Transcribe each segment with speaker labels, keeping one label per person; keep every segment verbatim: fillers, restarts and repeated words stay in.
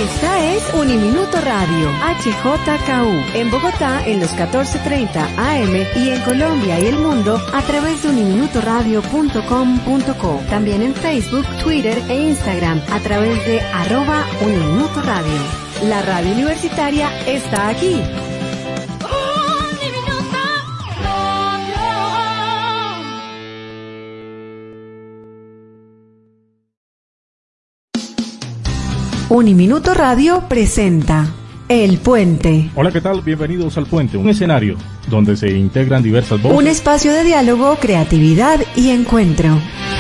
Speaker 1: Esta es Uniminuto Radio, H J K U, en Bogotá en los catorce treinta A M y en Colombia y el mundo a través de uniminuto radio punto com punto co. También en Facebook, Twitter e Instagram a través de arroba Uniminuto Radio. La radio universitaria está aquí. Uniminuto Radio presenta El Puente.
Speaker 2: Hola, ¿qué tal? Bienvenidos al Puente, un escenario donde se integran diversas voces.
Speaker 1: Un espacio de diálogo, creatividad y encuentro.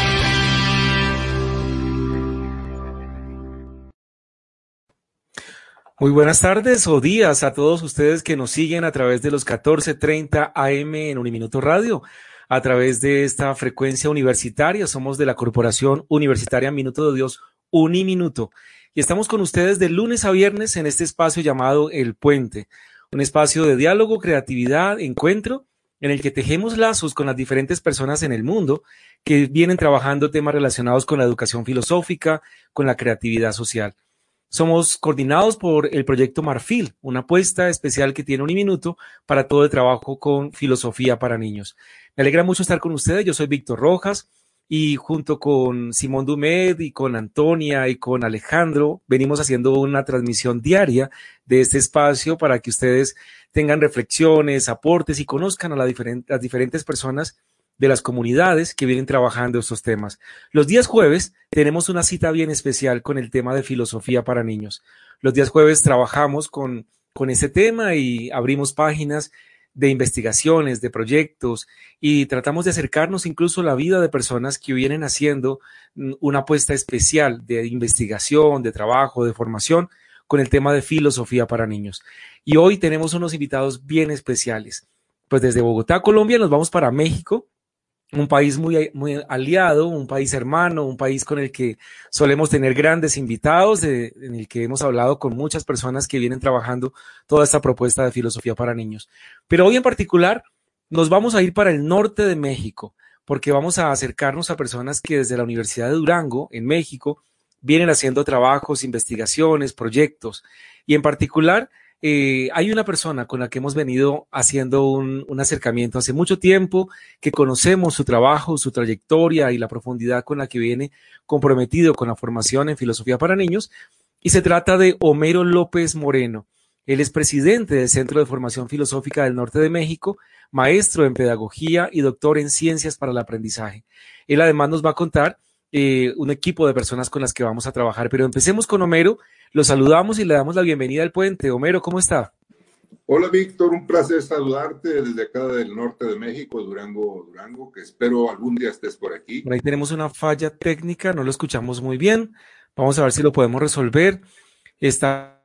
Speaker 3: Muy buenas tardes o días a todos ustedes que nos siguen a través de los catorce treinta A M en Uniminuto Radio, a través de esta frecuencia universitaria. Somos de la Corporación Universitaria Minuto de Dios, Uniminuto. Y estamos con ustedes de lunes a viernes en este espacio llamado El Puente, un espacio de diálogo, creatividad, encuentro, en el que tejemos lazos con las diferentes personas en el mundo que vienen trabajando temas relacionados con la educación filosófica, con la creatividad social. Somos coordinados por el proyecto Marfil, una apuesta especial que tiene Uniminuto para todo el trabajo con filosofía para niños. Me alegra mucho estar con ustedes. Yo soy Víctor Rojas. Y junto con Simón Dumed y con Antonia y con Alejandro venimos haciendo una transmisión diaria de este espacio para que ustedes tengan reflexiones, aportes y conozcan a la diferent- las diferentes personas de las comunidades que vienen trabajando estos temas. Los días jueves tenemos una cita bien especial con el tema de filosofía para niños. Los días jueves trabajamos con, con ese tema y abrimos páginas de investigaciones, de proyectos, y tratamos de acercarnos incluso a la vida de personas que vienen haciendo una apuesta especial de investigación, de trabajo, de formación con el tema de filosofía para niños. Y hoy tenemos unos invitados bien especiales. Pues desde Bogotá, Colombia, nos vamos para México, un país muy, muy aliado, un país hermano, un país con el que solemos tener grandes invitados, de, en el que hemos hablado con muchas personas que vienen trabajando toda esta propuesta de filosofía para niños. Pero hoy en particular nos vamos a ir para el norte de México, porque vamos a acercarnos a personas que desde la Universidad de Durango, en México, vienen haciendo trabajos, investigaciones, proyectos, y en particular Eh, hay una persona con la que hemos venido haciendo un, un acercamiento hace mucho tiempo, que conocemos su trabajo, su trayectoria y la profundidad con la que viene comprometido con la formación en filosofía para niños, y se trata de Homero López Moreno. Él es presidente del Centro de Formación Filosófica del Norte de México, maestro en pedagogía y doctor en ciencias para el aprendizaje. Él además nos va a contar eh, un equipo de personas con las que vamos a trabajar, pero empecemos con Homero. Lo saludamos y le damos la bienvenida al Puente. Homero, ¿cómo está?
Speaker 4: Hola, Víctor, un placer saludarte desde acá del norte de México, Durango, Durango, que espero algún día estés por aquí.
Speaker 3: Por ahí tenemos una falla técnica, no lo escuchamos muy bien. Vamos a ver si lo podemos resolver. Está...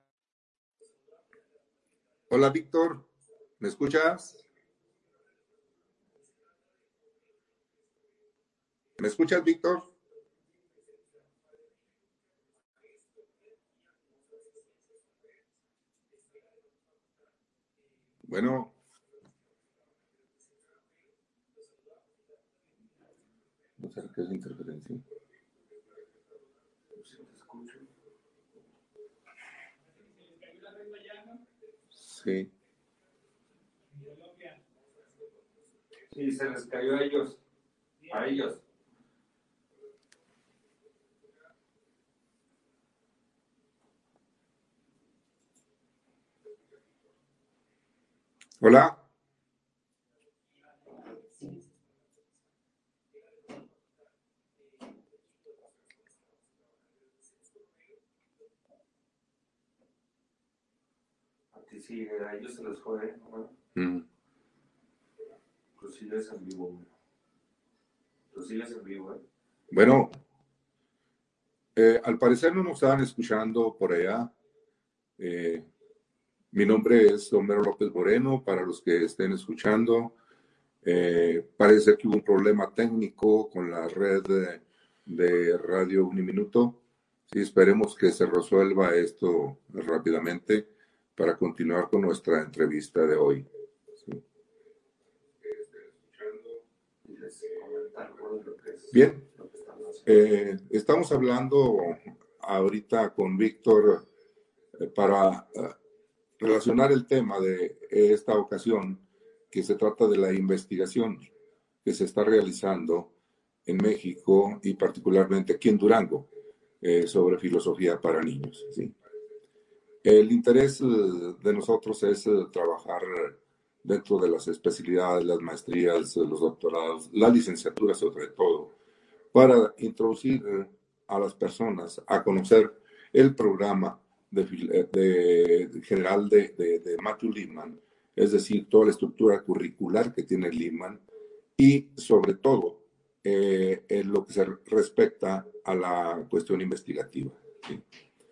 Speaker 4: Hola, Víctor, ¿me escuchas? ¿Me escuchas, Víctor? Bueno, no sé qué es interferencia. Sí.
Speaker 5: Sí, se les cayó a ellos. A ellos.
Speaker 4: Hola.
Speaker 5: Sí, a ellos se les fue, ¿no?
Speaker 4: Mm.
Speaker 5: Tú sigues en vivo. Tú sigues en vivo, ¿eh?
Speaker 4: Bueno, eh, al parecer no nos estaban escuchando por allá. Eh, mi nombre es Homero López Moreno, para los que estén escuchando. Eh, parece que hubo un problema técnico con la red de, de Radio Uniminuto. Sí, esperemos que se resuelva esto rápidamente para continuar con nuestra entrevista de hoy. Sí. Bien, eh, estamos hablando ahorita con Víctor para uh, relacionar el tema de esta ocasión, que se trata de la investigación que se está realizando en México y particularmente aquí en Durango eh, sobre filosofía para niños, ¿sí? El interés uh, de nosotros es uh, trabajar dentro de las especialidades, las maestrías, los doctorados, la licenciatura sobre todo, para introducir a las personas a conocer el programa de, de, de general de, de, de Matthew Lipman, es decir, toda la estructura curricular que tiene Lipman y sobre todo eh, en lo que se respecta a la cuestión investigativa, ¿sí?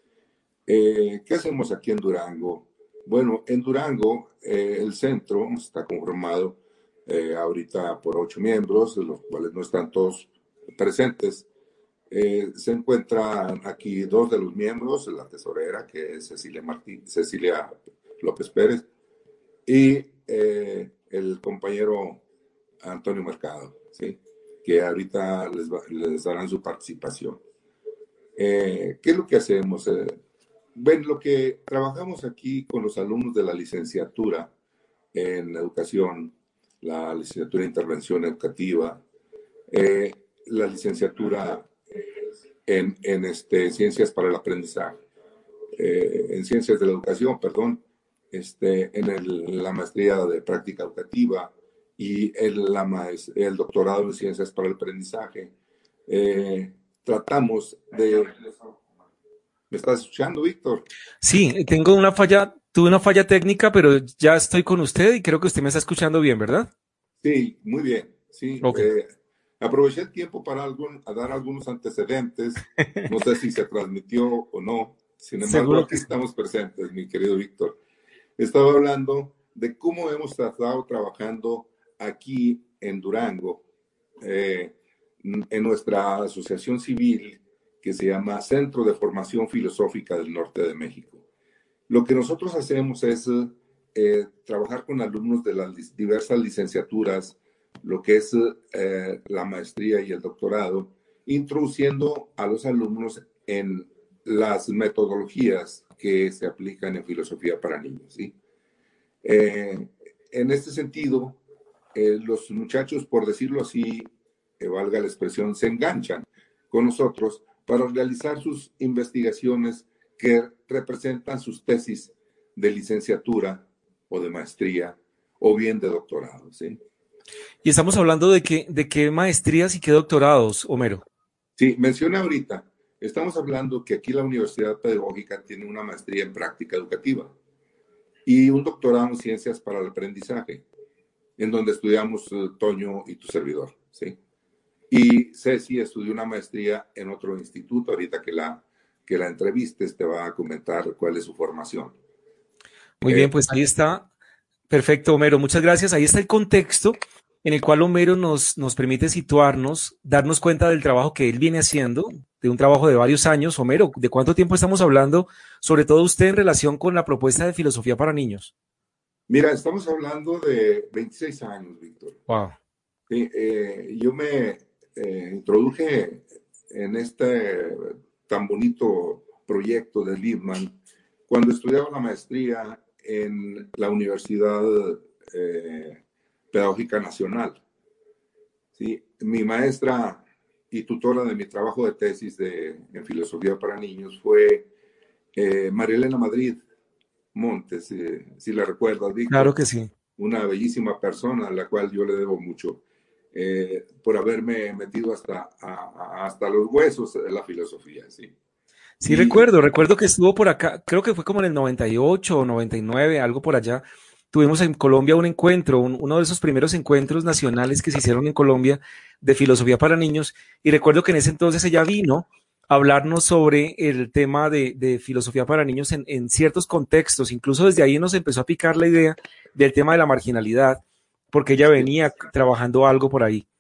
Speaker 4: Eh, ¿Qué hacemos aquí en Durango? Bueno, en Durango eh, el centro está conformado eh, ahorita por ocho miembros, los cuales no están todos presentes. Eh, se encuentran aquí dos de los miembros, la tesorera, que es Cecilia, Martín, Cecilia López Pérez, y eh, el compañero Antonio Mercado, ¿sí? Que ahorita les, va, les darán su participación. Eh, ¿Qué es lo que hacemos? Eh, bueno, lo que trabajamos aquí con los alumnos de la licenciatura en educación, la licenciatura en intervención educativa, eh, la licenciatura en, en este, ciencias para el aprendizaje, eh, en ciencias de la educación, perdón, este, en el, la maestría de práctica educativa y el, la maest- el doctorado en ciencias para el aprendizaje. Eh, tratamos de... ¿Me estás escuchando, Víctor?
Speaker 3: Sí, tengo una falla, tuve una falla técnica, pero ya estoy con usted y creo que usted me está escuchando bien, ¿verdad?
Speaker 4: Sí, muy bien. Sí,
Speaker 3: Ok.
Speaker 4: eh, aproveché el tiempo para algún, a dar algunos antecedentes. No sé si se transmitió o no. Sin embargo,
Speaker 3: Seguro
Speaker 4: aquí
Speaker 3: que sí.
Speaker 4: estamos presentes, mi querido Víctor. Estaba hablando de cómo hemos estado trabajando aquí en Durango, eh, en nuestra asociación civil que se llama Centro de Formación Filosófica del Norte de México. Lo que nosotros hacemos es eh, trabajar con alumnos de las diversas licenciaturas, lo que es eh, la maestría y el doctorado, introduciendo a los alumnos en las metodologías que se aplican en filosofía para niños, ¿sí? Eh, en este sentido, eh, los muchachos, por decirlo así, que valga la expresión, se enganchan con nosotros para realizar sus investigaciones que representan sus tesis de licenciatura o de maestría o bien de doctorado, ¿sí?
Speaker 3: Y estamos hablando de qué, de qué maestrías y qué doctorados, Homero.
Speaker 4: Sí, mencioné ahorita, estamos hablando que aquí la Universidad Pedagógica tiene una maestría en práctica educativa y un doctorado en ciencias para el aprendizaje, en donde estudiamos uh, Toño y tu servidor, ¿sí? Y Ceci estudió una maestría en otro instituto, ahorita que la, que la entrevistes te va a comentar cuál es su formación.
Speaker 3: Muy
Speaker 4: Eh,
Speaker 3: bien, pues ahí está. Perfecto, Homero. Muchas gracias. Ahí está el contexto en el cual Homero nos, nos permite situarnos, darnos cuenta del trabajo que él viene haciendo, de un trabajo de varios años. Homero, ¿de cuánto tiempo estamos hablando? Sobre todo usted en relación con la propuesta de filosofía para niños.
Speaker 4: Mira, estamos hablando de veintiséis años, Víctor.
Speaker 3: Wow.
Speaker 4: Sí, eh, yo me eh, introduje en este tan bonito proyecto de Lipman cuando estudiaba la maestría en la Universidad eh, Pedagógica Nacional. ¿Sí? Mi maestra y tutora de mi trabajo de tesis de, en filosofía para niños fue eh, María Elena Madrid Montes, eh, si la recuerdas, Víctor.
Speaker 3: Claro que sí.
Speaker 4: Una bellísima persona a la cual yo le debo mucho eh, por haberme metido hasta, a, a, hasta los huesos de la filosofía, ¿sí?
Speaker 3: Sí,
Speaker 4: Y,
Speaker 3: recuerdo, recuerdo que estuvo por acá, creo que fue como en el noventa y ocho o noventa y nueve, algo por allá. Tuvimos en Colombia un encuentro, un, uno de esos primeros encuentros nacionales que se hicieron en Colombia de filosofía para niños, y recuerdo que en ese entonces ella vino a hablarnos sobre el tema de, de filosofía para niños en, en ciertos contextos. Incluso desde ahí nos empezó a picar la idea del tema de la marginalidad, porque ella venía trabajando algo por ahí.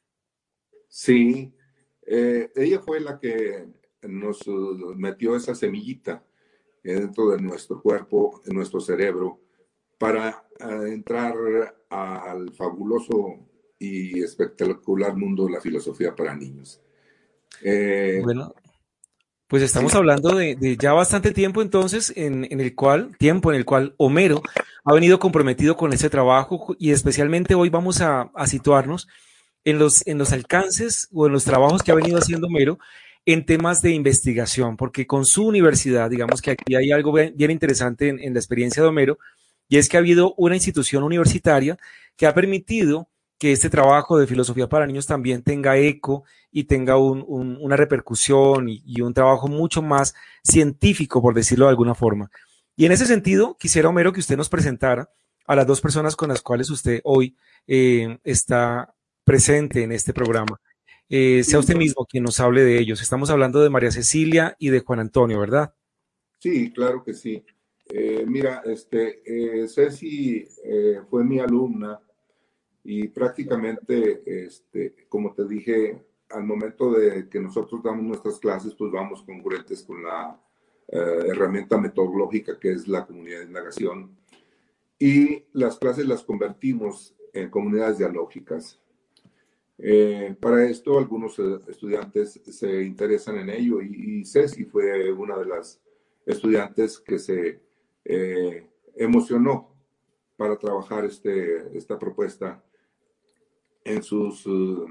Speaker 4: Sí, eh, ella fue la que nos uh, metió esa semillita dentro de nuestro cuerpo, en nuestro cerebro, para uh, entrar al fabuloso y espectacular mundo de la filosofía para niños. Eh,
Speaker 3: Bueno, Pues estamos
Speaker 4: Sí.
Speaker 3: hablando de, de ya bastante tiempo entonces en, en el cual, tiempo en el cual Homero ha venido comprometido con este trabajo y especialmente hoy vamos a, a situarnos en los, en los alcances o en los trabajos que ha venido haciendo Homero en temas de investigación, porque con su universidad, digamos que aquí hay algo bien, bien interesante en, en la experiencia de Homero, y es que ha habido una institución universitaria que ha permitido que este trabajo de filosofía para niños también tenga eco y tenga un, un, una repercusión y, y un trabajo mucho más científico, por decirlo de alguna forma. Y en ese sentido, quisiera, Homero, que usted nos presentara a las dos personas con las cuales usted hoy eh, está presente en este programa. Eh, sea usted mismo quien nos hable de ellos. Estamos hablando de María Cecilia y de Juan Antonio, ¿verdad?
Speaker 4: Sí, claro que sí. Eh, mira, este, eh, Ceci eh, fue mi alumna y prácticamente, este, como te dije, al momento de que nosotros damos nuestras clases, pues vamos congruentes con la eh, herramienta metodológica que es la comunidad de indagación, y las clases las convertimos en comunidades dialógicas. Eh, para esto algunos eh, estudiantes se interesan en ello y, y Ceci fue una de las estudiantes que se eh, emocionó para trabajar este, esta propuesta en sus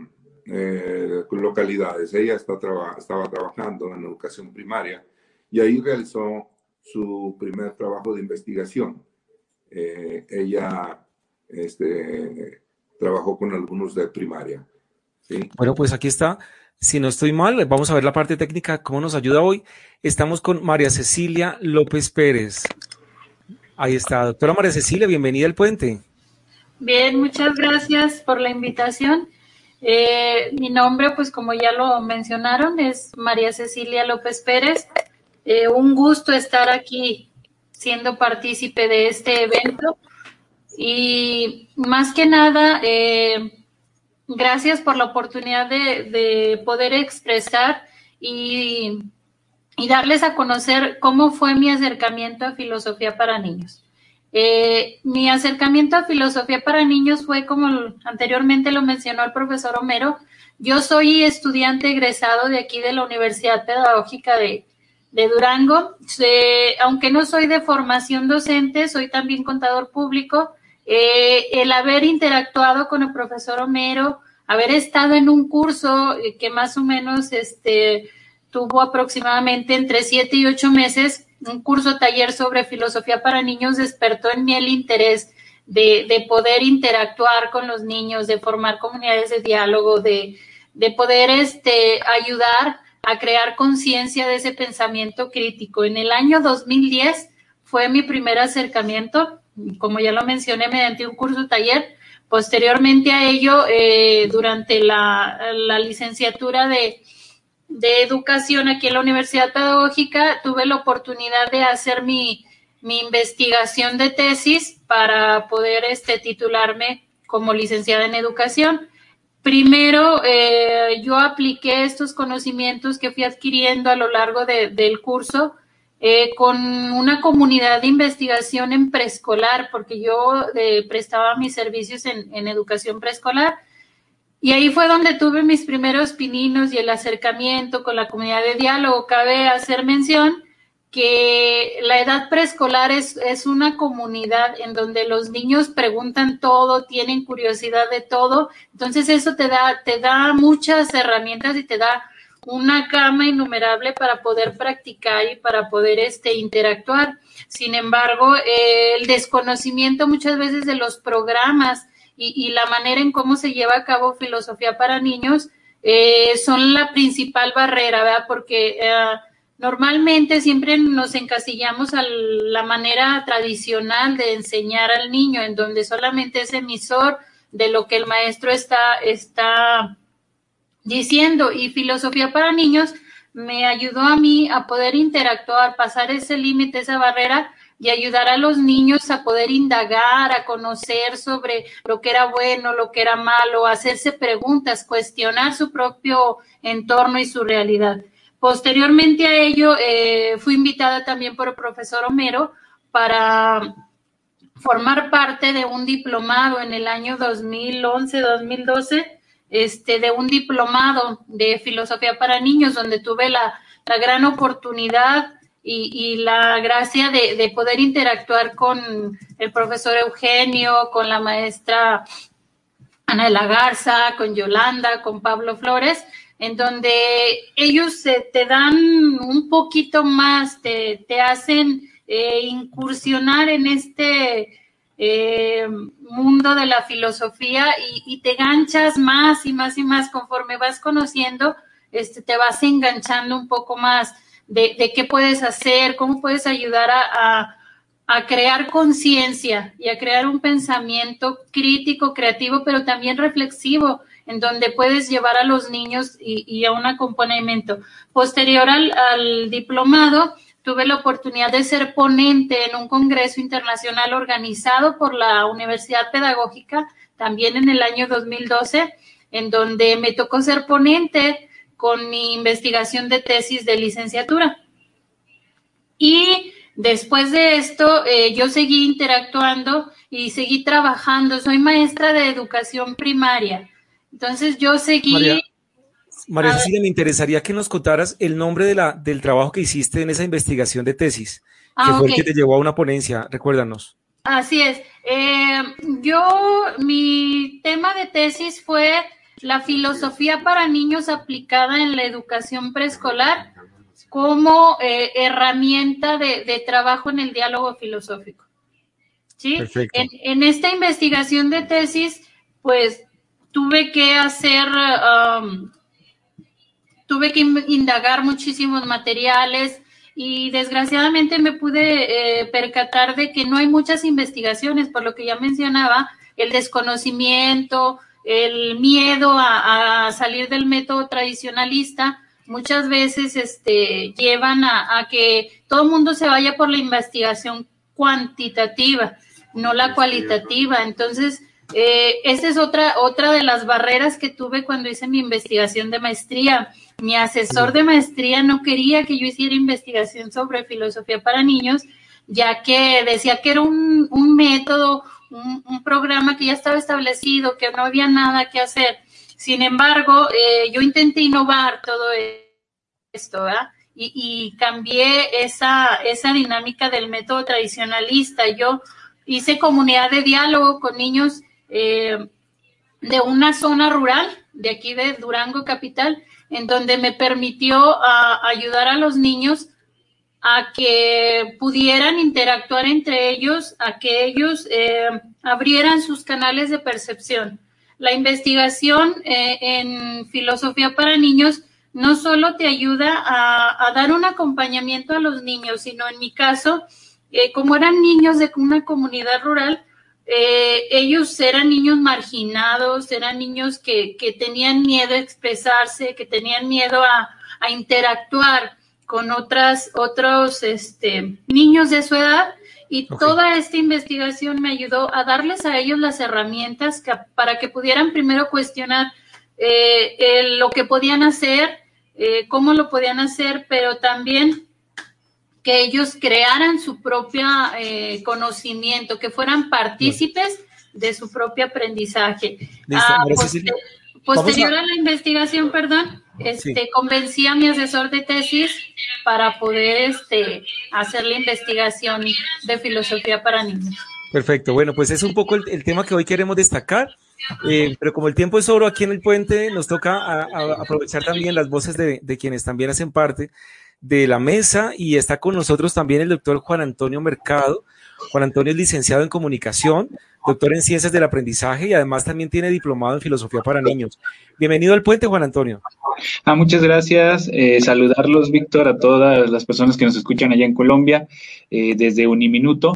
Speaker 4: eh, localidades. Ella está traba, estaba trabajando en educación primaria y ahí realizó su primer trabajo de investigación. Eh, ella este, trabajó con alumnos de primaria. ¿Sí?
Speaker 3: Bueno, pues aquí está. Si no estoy mal, vamos a ver la parte técnica, cómo nos ayuda hoy. Estamos con María Cecilia López Pérez. Ahí está, doctora María Cecilia, bienvenida al Puente.
Speaker 6: Bien, muchas gracias por la invitación. Eh, mi nombre, pues como ya lo mencionaron, es María Cecilia López Pérez. Eh, un gusto estar aquí siendo partícipe de este evento y más que nada, eh, gracias por la oportunidad de, de poder expresar y, y darles a conocer cómo fue mi acercamiento a filosofía para niños. Eh, mi acercamiento a filosofía para niños fue, como anteriormente lo mencionó el profesor Homero, yo soy estudiante egresado de aquí de la Universidad Pedagógica de, de Durango. Eh, aunque no soy de formación docente, soy también contador público. Eh, el haber interactuado con el profesor Homero, haber estado en un curso que más o menos este, tuvo aproximadamente entre siete y ocho meses, un curso taller sobre filosofía para niños, despertó en mí el interés de, de poder interactuar con los niños, de formar comunidades de diálogo, de, de poder este, ayudar a crear conciencia de ese pensamiento crítico. En el año dos mil diez fue mi primer acercamiento, como ya lo mencioné, mediante un curso taller. Posteriormente a ello, eh, durante la, la licenciatura de de educación aquí en la Universidad Pedagógica, tuve la oportunidad de hacer mi, mi investigación de tesis para poder este, titularme como licenciada en educación. Primero, eh, yo apliqué estos conocimientos que fui adquiriendo a lo largo de, del curso eh, con una comunidad de investigación en preescolar, porque yo eh, prestaba mis servicios en, en educación preescolar. Y ahí fue donde tuve mis primeros pininos y el acercamiento con la comunidad de diálogo. Cabe hacer mención que la edad preescolar es, es una comunidad en donde los niños preguntan todo, tienen curiosidad de todo. Entonces eso te da, te da muchas herramientas y te da una gama innumerable para poder practicar y para poder este, interactuar. Sin embargo, eh, el desconocimiento muchas veces de los programas Y, y la manera en cómo se lleva a cabo filosofía para niños eh, son la principal barrera, ¿verdad? Porque eh, normalmente siempre nos encasillamos a la manera tradicional de enseñar al niño, en donde solamente es emisor de lo que el maestro está, está diciendo. Y filosofía para niños me ayudó a mí a poder interactuar, pasar ese límite, esa barrera, y ayudar a los niños a poder indagar, a conocer sobre lo que era bueno, lo que era malo, hacerse preguntas, cuestionar su propio entorno y su realidad. Posteriormente a ello, eh, fui invitada también por el profesor Homero para formar parte de un diplomado en el año dos mil once, dos mil doce, este, de un diplomado de filosofía para niños, donde tuve la la gran oportunidad y, y la gracia de, de poder interactuar con el profesor Eugenio, con la maestra Ana de la Garza, con Yolanda, con Pablo Flores, en donde ellos eh, te dan un poquito más, te, te hacen eh, incursionar en este eh, mundo de la filosofía y, y te ganchas más y más y más conforme vas conociendo, este, te vas enganchando un poco más de, de qué puedes hacer, cómo puedes ayudar a, a, a crear conciencia y a crear un pensamiento crítico, creativo, pero también reflexivo, en donde puedes llevar a los niños y, y a un acompañamiento. Posterior al, al diplomado, tuve la oportunidad de ser ponente en un congreso internacional organizado por la Universidad Pedagógica, también en el año dos mil doce, en donde me tocó ser ponente con mi investigación de tesis de licenciatura. Y después de esto, eh, yo seguí interactuando y seguí trabajando. Soy maestra de educación primaria. Entonces yo seguí...
Speaker 3: María, María Cecilia, me interesaría que nos contaras el nombre de la, del trabajo que hiciste en esa investigación de tesis,
Speaker 6: ah,
Speaker 3: que fue
Speaker 6: okay.
Speaker 3: el que te llevó a una ponencia, recuérdanos.
Speaker 6: Así es. Eh, yo, mi tema de tesis fue la filosofía para niños aplicada en la educación preescolar como eh, herramienta de, de trabajo en el diálogo filosófico. ¿Sí?
Speaker 3: Perfecto.
Speaker 6: En, en esta investigación de tesis, pues, tuve que hacer, um, tuve que indagar muchísimos materiales y desgraciadamente me pude eh, percatar de que no hay muchas investigaciones, por lo que ya mencionaba, el desconocimiento, el miedo a, a salir del método tradicionalista, muchas veces este, llevan a, a que todo el mundo se vaya por la investigación cuantitativa, no la cualitativa. Entonces, eh, esa es otra, otra de las barreras que tuve cuando hice mi investigación de maestría. Mi asesor de maestría no quería que yo hiciera investigación sobre filosofía para niños, ya que decía que era un, un método, un, un programa que ya estaba establecido, que no había nada que hacer. Sin embargo, eh, yo intenté innovar todo esto, ¿verdad? Y, y cambié esa, esa dinámica del método tradicionalista. Yo hice comunidad de diálogo con niños eh, de una zona rural, de aquí de Durango capital, en donde me permitió uh, ayudar a los niños a que pudieran interactuar entre ellos, a que ellos eh, abrieran sus canales de percepción. La investigación eh, en filosofía para niños no solo te ayuda a, a dar un acompañamiento a los niños, sino en mi caso, eh, como eran niños de una comunidad rural, eh, ellos eran niños marginados, eran niños que, que tenían miedo a expresarse, que tenían miedo a, a interactuar con otras, otros este, niños de su edad. Y okay. Toda esta investigación me ayudó a darles a ellos las herramientas que, para que pudieran primero cuestionar eh, el, lo que podían hacer, eh, cómo lo podían hacer, pero también que ellos crearan su propio eh, conocimiento, que fueran partícipes de su propio aprendizaje. Ah, poster, posterior a... a la investigación, perdón, este, sí. convencí a mi asesor de tesis para poder este, hacer la investigación de filosofía para niños.
Speaker 3: Perfecto, bueno, pues es un poco el, el tema que hoy queremos destacar, eh, pero como el tiempo es oro aquí en el puente, nos toca a, a aprovechar también las voces de, de quienes también hacen parte de la mesa, y está con nosotros también el doctor Juan Antonio Mercado. Juan Antonio es licenciado en comunicación, doctor en ciencias del aprendizaje y además también tiene diplomado en filosofía para niños. Bienvenido al puente, Juan Antonio.
Speaker 7: Ah, muchas gracias. Eh, saludarlos, Víctor, a todas las personas que nos escuchan allá en Colombia, eh, desde Uniminuto,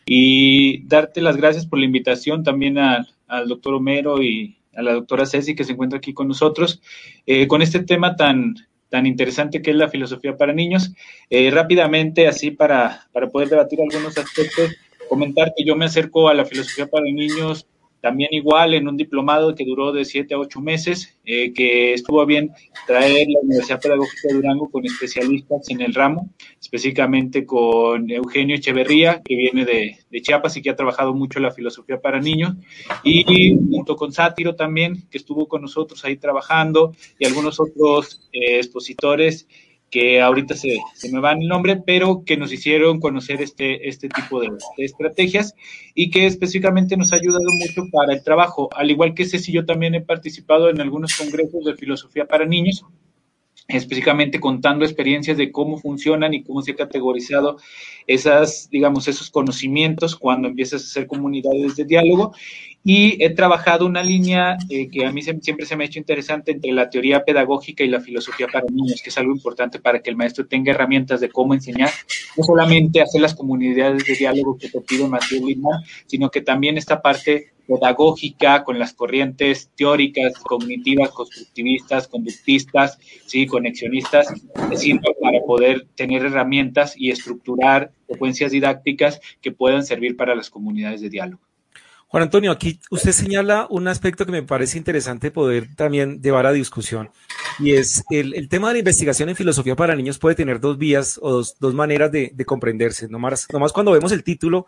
Speaker 7: y darte las gracias por la invitación también a, al doctor Homero y a la doctora Ceci, que se encuentra aquí con nosotros, eh, con este tema tan... tan interesante que es la filosofía para niños. Eh, rápidamente, así para, para poder debatir algunos aspectos, comentar que yo me acerco a la filosofía para niños también igual en un diplomado que duró de siete a ocho meses, eh, que estuvo bien traer la Universidad Pedagógica de Durango con especialistas en el ramo, específicamente con Eugenio Echeverría, que viene de, de Chiapas y que ha trabajado mucho en la filosofía para niños, y junto con Sátiro también, que estuvo con nosotros ahí trabajando, y algunos otros eh, expositores que ahorita se, se me va el nombre, pero que nos hicieron conocer este, este tipo de, de estrategias y que específicamente nos ha ayudado mucho para el trabajo. Al igual que Ceci, yo también he participado en algunos congresos de filosofía para niños, específicamente contando experiencias de cómo funcionan y cómo se ha categorizado esas, digamos, esos conocimientos cuando empiezas a hacer comunidades de diálogo. Y he trabajado una línea eh, que a mí se, siempre se me ha hecho interesante entre la teoría pedagógica y la filosofía para niños, que es algo importante para que el maestro tenga herramientas de cómo enseñar, no solamente hacer las comunidades de diálogo que te pide Matthew Lindman, sino que también esta parte pedagógica con las corrientes teóricas, cognitivas, constructivistas, conductistas, sí, conexionistas, sirva para poder tener herramientas y estructurar secuencias didácticas que puedan servir para las comunidades de diálogo.
Speaker 3: Juan Antonio, aquí usted señala un aspecto que me parece interesante poder también llevar a discusión, y es el, el tema de la investigación en filosofía para niños puede tener dos vías o dos, dos maneras de, de comprenderse. Nomás, nomás cuando vemos el título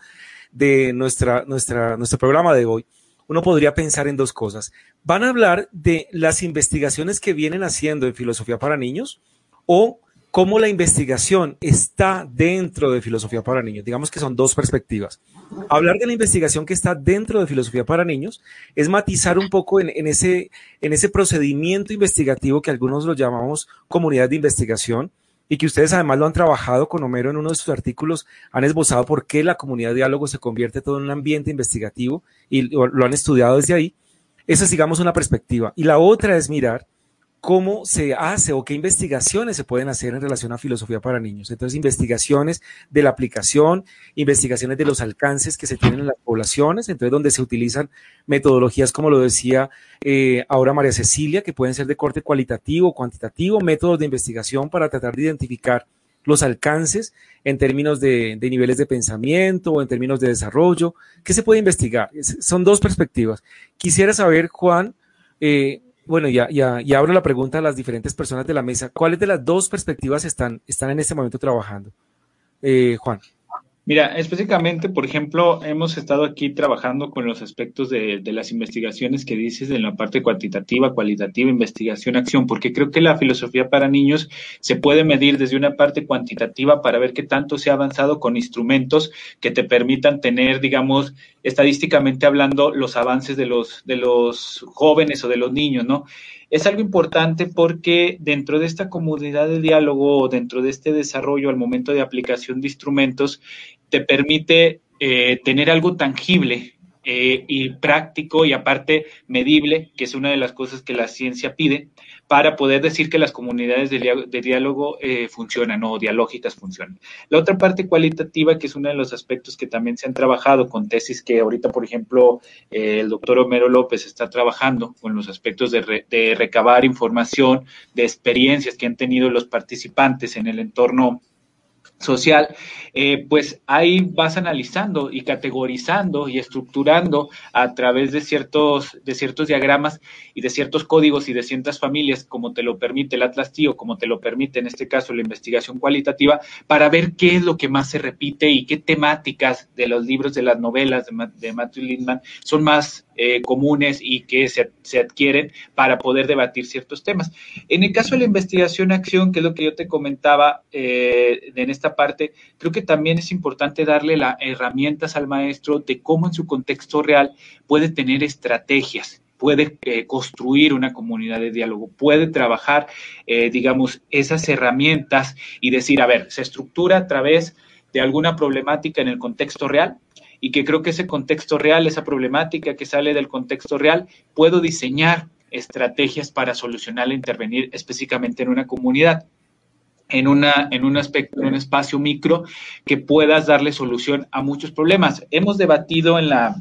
Speaker 3: de nuestra, nuestra, nuestro programa de hoy, uno podría pensar en dos cosas. ¿Van a hablar de las investigaciones que vienen haciendo en filosofía para niños o cómo la investigación está dentro de filosofía para niños? Digamos que son dos perspectivas. Hablar de la investigación que está dentro de filosofía para niños es matizar un poco en, en, ese, en ese procedimiento investigativo que algunos lo llamamos comunidad de investigación, y que ustedes además lo han trabajado con Homero en uno de sus artículos, han esbozado por qué la comunidad de diálogo se convierte todo en un ambiente investigativo y lo, lo han estudiado desde ahí. Esa es, digamos, una perspectiva. Y la otra es mirar cómo se hace o qué investigaciones se pueden hacer en relación a filosofía para niños. Entonces, investigaciones de la aplicación, investigaciones de los alcances que se tienen en las poblaciones, entonces donde se utilizan metodologías, como lo decía eh, ahora María Cecilia, que pueden ser de corte cualitativo, cuantitativo, métodos de investigación para tratar de identificar los alcances en términos de, de niveles de pensamiento o en términos de desarrollo. ¿Qué se puede investigar? Es, son dos perspectivas. Quisiera saber, Juan, eh, bueno, ya, ya, ya abro la pregunta a las diferentes personas de la mesa. ¿Cuáles de las dos perspectivas están, están en este momento trabajando? Eh, Juan.
Speaker 7: Mira, específicamente, por ejemplo, hemos estado aquí trabajando con los aspectos de, de las investigaciones que dices en la parte cuantitativa, cualitativa, investigación, acción, porque creo que la filosofía para niños se puede medir desde una parte cuantitativa para ver qué tanto se ha avanzado con instrumentos que te permitan tener, digamos, estadísticamente hablando, los avances de los, de los jóvenes o de los niños, ¿no? Es algo importante porque dentro de esta comunidad de diálogo o dentro de este desarrollo al momento de aplicación de instrumentos te permite eh, tener algo tangible eh, y práctico y aparte medible, que es una de las cosas que la ciencia pide, para poder decir que las comunidades de, de diálogo eh, funcionan o dialógicas funcionan. La otra parte cualitativa, que es uno de los aspectos que también se han trabajado con tesis que ahorita, por ejemplo, eh, el doctor Homero López está trabajando con los aspectos de, re, de recabar información, de experiencias que han tenido los participantes en el entorno social, eh, pues ahí vas analizando y categorizando y estructurando a través de ciertos, de ciertos diagramas y de ciertos códigos y de ciertas familias, como te lo permite el Atlas T I O, como te lo permite en este caso la investigación cualitativa, para ver qué es lo que más se repite y qué temáticas de los libros, de las novelas de, de Matthew Lindman son más eh, comunes y que se, se adquieren para poder debatir ciertos temas. En el caso de la investigación-acción, que es lo que yo te comentaba eh, en esta parte, creo que también es importante darle las herramientas al maestro de cómo en su contexto real puede tener estrategias, puede eh, construir una comunidad de diálogo, puede trabajar, eh, digamos, esas herramientas y decir, a ver, se estructura a través de alguna problemática en el contexto real, y que creo que ese contexto real, esa problemática que sale del contexto real, puedo diseñar estrategias para solucionarla e intervenir específicamente en una comunidad, en, una, en un aspecto, en un espacio micro que puedas darle solución a muchos problemas. Hemos debatido en la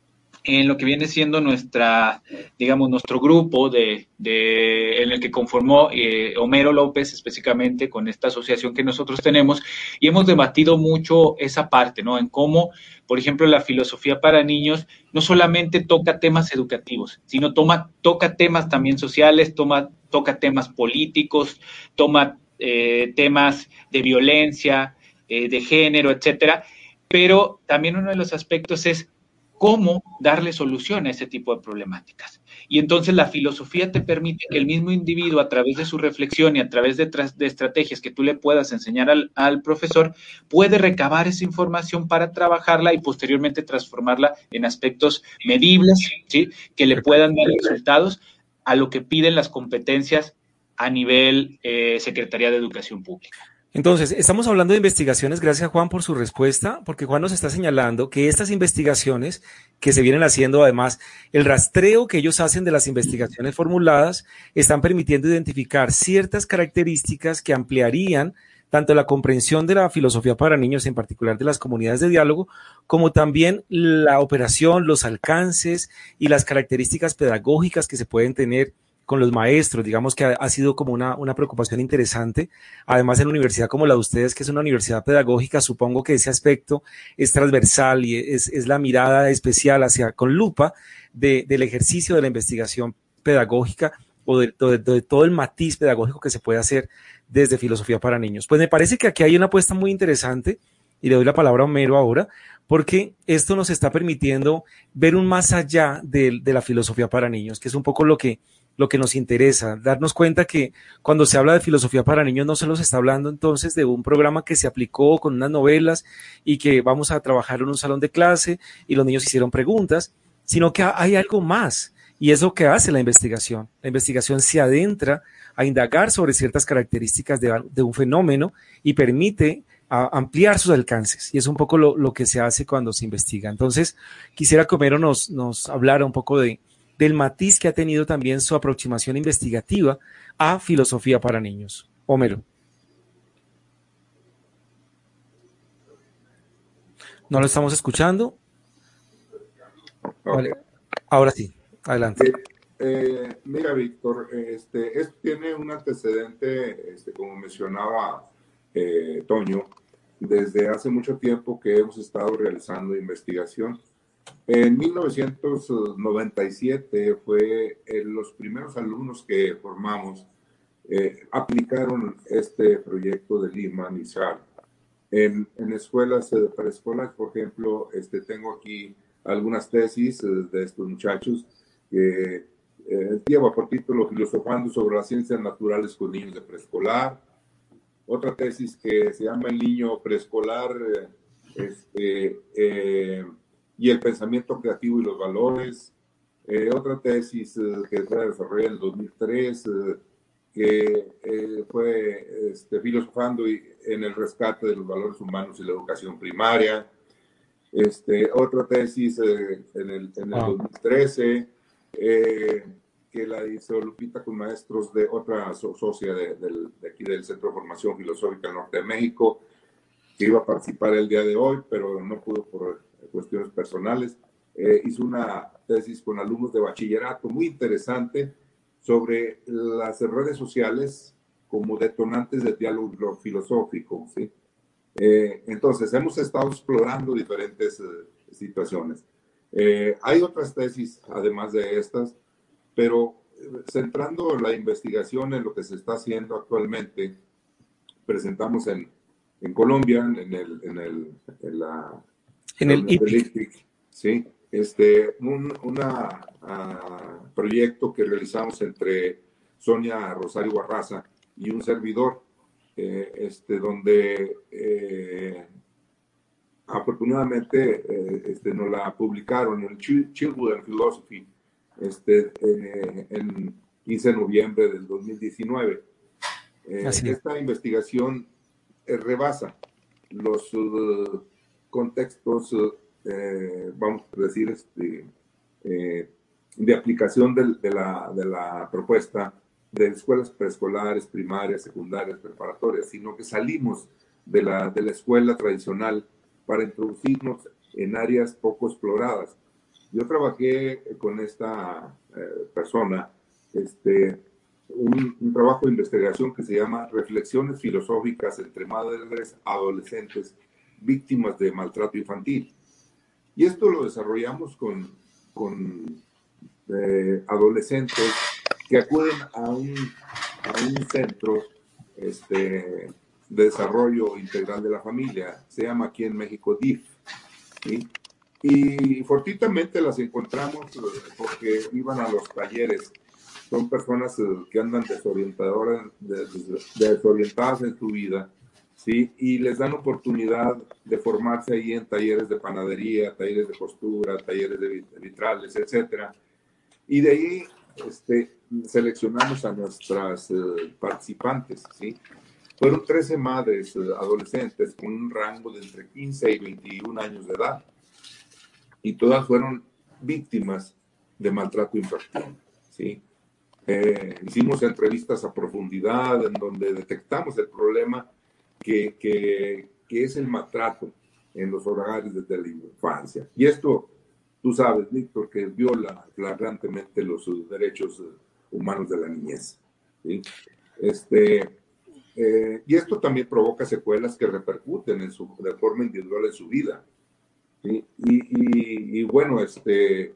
Speaker 7: en lo que viene siendo nuestra, digamos, nuestro grupo de, de en el que conformó eh, Homero López específicamente con esta asociación que nosotros tenemos, y hemos debatido mucho esa parte, ¿no? En cómo, por ejemplo, la filosofía para niños no solamente toca temas educativos, sino toma, toca temas también sociales, toma, toca temas políticos, toma eh, temas de violencia, eh, de género, etcétera, pero también uno de los aspectos es cómo darle solución a ese tipo de problemáticas. Y entonces la filosofía te permite que el mismo individuo, a través de su reflexión y a través de, de estrategias que tú le puedas enseñar al, al profesor, puede recabar esa información para trabajarla y posteriormente transformarla en aspectos medibles, ¿sí?, que le puedan dar resultados a lo que piden las competencias a nivel eh, Secretaría de Educación Pública.
Speaker 3: Entonces, estamos hablando de investigaciones, gracias Juan por su respuesta, porque Juan nos está señalando que estas investigaciones que se vienen haciendo, además, el rastreo que ellos hacen de las investigaciones formuladas, están permitiendo identificar ciertas características que ampliarían tanto la comprensión de la filosofía para niños, en particular de las comunidades de diálogo, como también la operación, los alcances y las características pedagógicas que se pueden tener con los maestros. Digamos que ha, ha sido como una, una preocupación interesante. Además, en una universidad como la de ustedes, que es una universidad pedagógica, supongo que ese aspecto es transversal y es, es la mirada especial hacia, con lupa, de, del ejercicio de la investigación pedagógica o de, de, de todo el matiz pedagógico que se puede hacer desde Filosofía para Niños. Pues me parece que aquí hay una apuesta muy interesante, y le doy la palabra a Homero ahora, porque esto nos está permitiendo ver un más allá de, de la filosofía para niños, que es un poco lo que lo que nos interesa, darnos cuenta que cuando se habla de filosofía para niños no se nos está hablando entonces de un programa que se aplicó con unas novelas y que vamos a trabajar en un salón de clase y los niños hicieron preguntas, sino que hay algo más, y es lo que hace la investigación. La investigación se adentra a indagar sobre ciertas características de, de un fenómeno y permite a ampliar sus alcances, y es un poco lo, lo que se hace cuando se investiga. Entonces, quisiera que Homero nos, nos hablara un poco de del matiz que ha tenido también su aproximación investigativa a filosofía para niños. Homero. ¿No lo estamos escuchando?
Speaker 4: Okay.
Speaker 3: Vale. Ahora sí, adelante.
Speaker 4: Eh, eh, mira, Víctor, este, esto tiene un antecedente, este, como mencionaba eh, Toño, desde hace mucho tiempo que hemos estado realizando investigación. En mil novecientos noventa y siete fue eh, los primeros alumnos que formamos eh, aplicaron este proyecto de Lehman y Sharp en, en escuelas eh, preescolares. Por ejemplo, este, tengo aquí algunas tesis eh, de estos muchachos que eh, lleva por título Filosofando sobre las ciencias naturales con niños de preescolar. Otra tesis que se llama El niño preescolar eh, este, eh, y el pensamiento creativo y los valores. Eh, otra tesis eh, que fue desarrollada en el dos mil tres, eh, que eh, fue este, filosofando y, en el rescate de los valores humanos y la educación primaria. Este, otra tesis eh, en el, en el ah. dos mil trece, eh, que la hizo Lupita con maestros de otra so, socia de, de, de aquí del Centro de Formación Filosófica del Norte de México, que iba a participar el día de hoy, pero no pudo por cuestiones personales. Eh, hizo una tesis con alumnos de bachillerato muy interesante sobre las redes sociales como detonantes de diálogo filosófico, ¿sí? Eh, entonces, hemos estado explorando diferentes eh, situaciones. Eh, hay otras tesis, además de estas, pero eh, centrando la investigación en lo que se está haciendo actualmente, presentamos en, en Colombia, en el, en el, en la,
Speaker 3: en el I P I C,
Speaker 4: ¿sí? Este, un una, uh, proyecto que realizamos entre Sonia Rosario Barraza y un servidor, eh, este, donde eh, afortunadamente eh, este, nos la publicaron en Childhood and Philosophy este, eh, en quince de noviembre del dos mil diecinueve. Eh, esta investigación eh, rebasa los uh, contextos uh, Eh, vamos a decir, este, eh, de aplicación de, de, la, de la propuesta de escuelas preescolares, primarias, secundarias, preparatorias, sino que salimos de la, de la escuela tradicional para introducirnos en áreas poco exploradas. Yo trabajé con esta eh, persona este, un, un trabajo de investigación que se llama Reflexiones filosóficas entre madres adolescentes víctimas de maltrato infantil. Y esto lo desarrollamos con, con eh, adolescentes que acuden a un, a un centro este, de desarrollo integral de la familia. Se llama aquí en México D I F, ¿sí? Y fortuitamente las encontramos porque iban a los talleres. Son personas que andan desorientadoras, desorientadas en su vida, ¿sí? Y les dan oportunidad de formarse ahí en talleres de panadería, talleres de costura, talleres de vitrales, etcétera. Y de ahí este, seleccionamos a nuestras eh, participantes, ¿sí? Fueron trece madres eh, adolescentes con un rango de entre quince y veintiún años de edad. Y todas fueron víctimas de maltrato infantil, ¿sí? Eh, hicimos entrevistas a profundidad en donde detectamos el problema que, que, que es el maltrato en los hogares desde la infancia. Y esto, tú sabes, Víctor, que viola flagrantemente los derechos humanos de la niñez, ¿sí? Este, eh, y esto también provoca secuelas que repercuten en su, de forma individual en su vida. ¿Sí? Y, y, y bueno, este,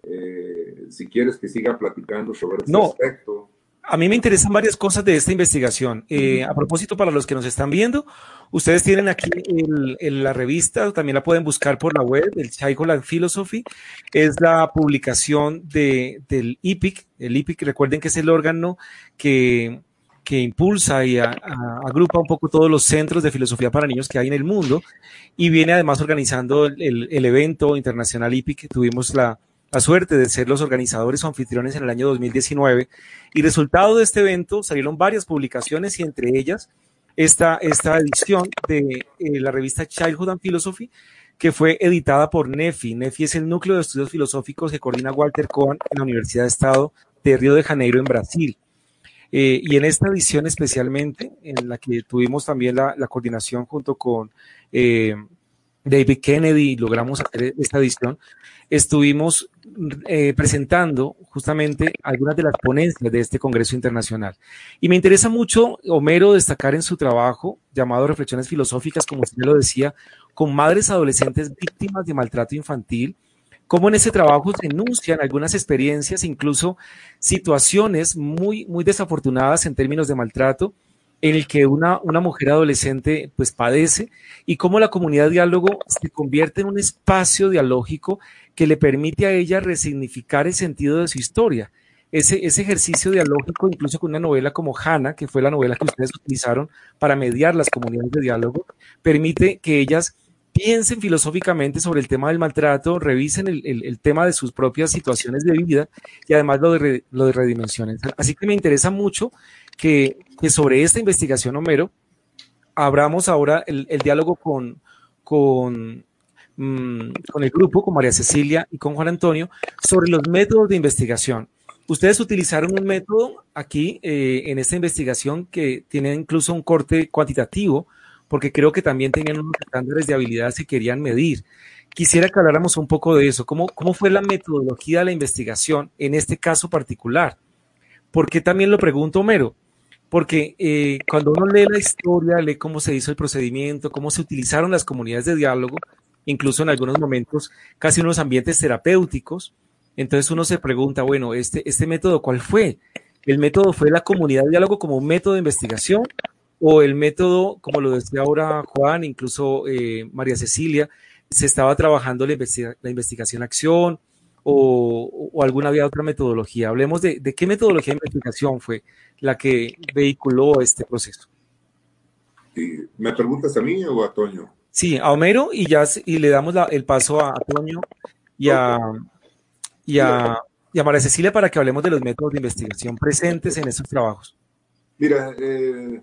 Speaker 4: eh, si quieres que siga platicando sobre este
Speaker 3: no,
Speaker 4: aspecto.
Speaker 3: A mí me interesan varias cosas de esta investigación. Eh, a propósito, para los que nos están viendo, ustedes tienen aquí el, el, la revista, también la pueden buscar por la web, el Childhood Philosophy, es la publicación de, del I P I C. El I P I C, recuerden que es el órgano que, que impulsa y a, a, agrupa un poco todos los centros de filosofía para niños que hay en el mundo, y viene además organizando el, el, el evento internacional I P I C. Tuvimos la la suerte de ser los organizadores o anfitriones en el año dos mil diecinueve, y resultado de este evento salieron varias publicaciones, y entre ellas esta, esta edición de eh, la revista Childhood and Philosophy, que fue editada por NEFI. NEFI es el núcleo de estudios filosóficos que coordina Walter Cohen en la Universidad de Estado de Río de Janeiro en Brasil. Eh, y en esta edición especialmente, en la que tuvimos también la, la coordinación junto con eh, David Kennedy, logramos hacer esta edición, estuvimos eh, presentando justamente algunas de las ponencias de este Congreso Internacional. Y me interesa mucho, Homero, destacar en su trabajo llamado Reflexiones Filosóficas, como usted lo decía, con madres adolescentes víctimas de maltrato infantil, cómo en ese trabajo se enuncian algunas experiencias, incluso situaciones muy, muy desafortunadas en términos de maltrato, en el que una, una mujer adolescente pues padece, y cómo la comunidad de diálogo se convierte en un espacio dialógico que le permite a ella resignificar el sentido de su historia. Ese, ese ejercicio dialógico, incluso con una novela como Hannah, que fue la novela que ustedes utilizaron para mediar las comunidades de diálogo, permite que ellas piensen filosóficamente sobre el tema del maltrato, revisen el, el, el tema de sus propias situaciones de vida, y además lo de, lo de redimensiones. Así que me interesa mucho que, que sobre esta investigación, Homero, abramos ahora el, el diálogo con, con, mmm, con el grupo, con María Cecilia y con Juan Antonio, sobre los métodos de investigación. Ustedes utilizaron un método aquí eh, en esta investigación que tiene incluso un corte cuantitativo, porque creo que también tenían unos estándares de habilidades que querían medir. Quisiera que habláramos un poco de eso. ¿Cómo, cómo fue la metodología de la investigación en este caso particular? ¿Por qué también lo pregunto, Homero? Porque eh, cuando uno lee la historia, lee cómo se hizo el procedimiento, cómo se utilizaron las comunidades de diálogo, incluso en algunos momentos casi unos ambientes terapéuticos, entonces uno se pregunta, bueno, este, este método, ¿cuál fue? ¿El método fue la comunidad de diálogo como un método de investigación? ¿O el método, como lo decía ahora Juan, incluso eh, María Cecilia, se estaba trabajando la, investiga la investigación-acción, o, o alguna había otra metodología? Hablemos de, de qué metodología de investigación fue la que vehiculó este proceso.
Speaker 4: ¿Me preguntas a mí o a Toño?
Speaker 3: Sí, a Homero, y ya y le damos la, el paso a, a Toño y a, y, a, y a María Cecilia para que hablemos de los métodos de investigación presentes en estos trabajos.
Speaker 4: Mira, eh,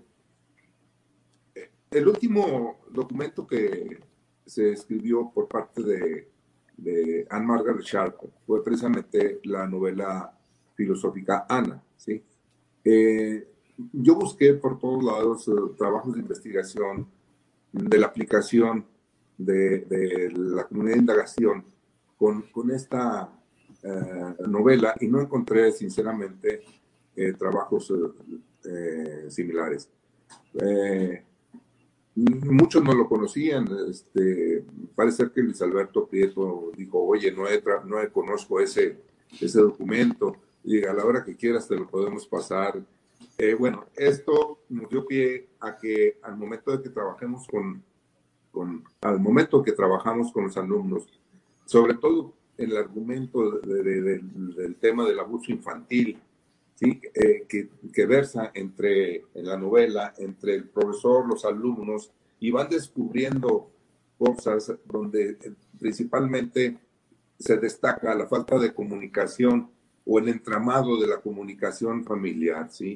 Speaker 4: el último documento que se escribió por parte de, de Anne Margaret Sharp fue precisamente la novela filosófica Ana, ¿sí? Eh, yo busqué por todos lados uh, trabajos de investigación de la aplicación de, de la comunidad de indagación con, con esta uh, novela, y no encontré sinceramente eh, trabajos uh, eh, similares. Eh, Muchos no lo conocían. Este, parece que Luis Alberto Prieto dijo, oye, no, he no he conozco ese, ese documento, y a la hora que quieras te lo podemos pasar. Eh, bueno, esto nos dio pie a que al momento de que trabajemos con, con, al momento que trabajamos con los alumnos, sobre todo el argumento de, de, de, del tema del abuso infantil, ¿sí? eh, que, que versa entre, en la novela, entre el profesor, los alumnos, y van descubriendo cosas donde principalmente se destaca la falta de comunicación o el entramado de la comunicación familiar, ¿sí?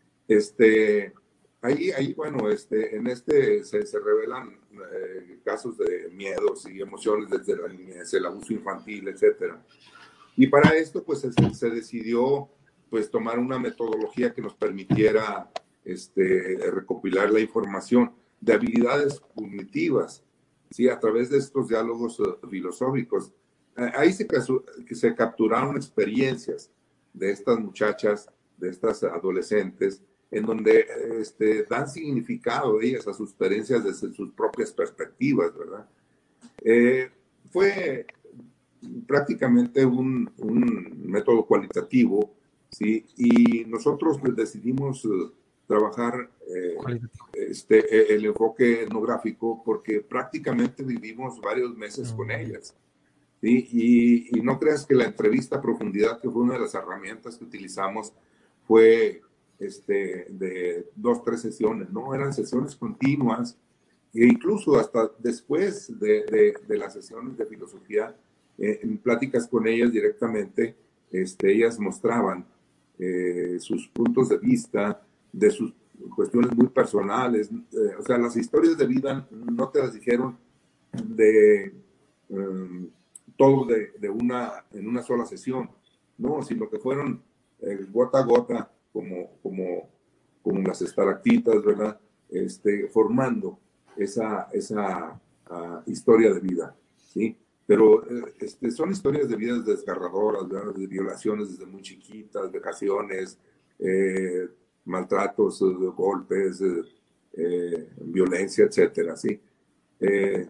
Speaker 4: Este, ahí, ahí bueno, este, en este se, se revelan eh, casos de miedos y emociones desde la niñez, el abuso infantil, etcétera. Y para esto, pues, se, se decidió, pues, tomar una metodología que nos permitiera este, recopilar la información de habilidades cognitivas, ¿sí? A través de estos diálogos uh, filosóficos. Ahí se, se capturaron experiencias de estas muchachas, de estas adolescentes, en donde este, dan significado ellas a sus experiencias desde sus propias perspectivas, ¿verdad? Eh, fue prácticamente un, un método cualitativo, ¿sí? Y nosotros decidimos uh, trabajar eh, este, el enfoque etnográfico porque prácticamente vivimos varios meses con ellas. ¿Sí? Y, y no creas que la entrevista a profundidad, que fue una de las herramientas que utilizamos, fue este, de dos, tres sesiones, no, eran sesiones continuas, e incluso hasta después de, de, de las sesiones de filosofía, eh, en pláticas con ellas directamente, este, ellas mostraban eh, sus puntos de vista, de sus cuestiones muy personales, eh, o sea, las historias de vida no te las dijeron de... Um, todo de, de una, en una sola sesión, no, sino que fueron eh, gota a gota, como, como, como las estalactitas, ¿verdad? Este, formando esa, esa uh, historia de vida, ¿sí? Pero eh, este, son historias de vidas desgarradoras, ¿verdad? De violaciones desde muy chiquitas, vejaciones, eh, maltratos, eh, golpes, eh, eh, violencia, etcétera, ¿sí? Eh,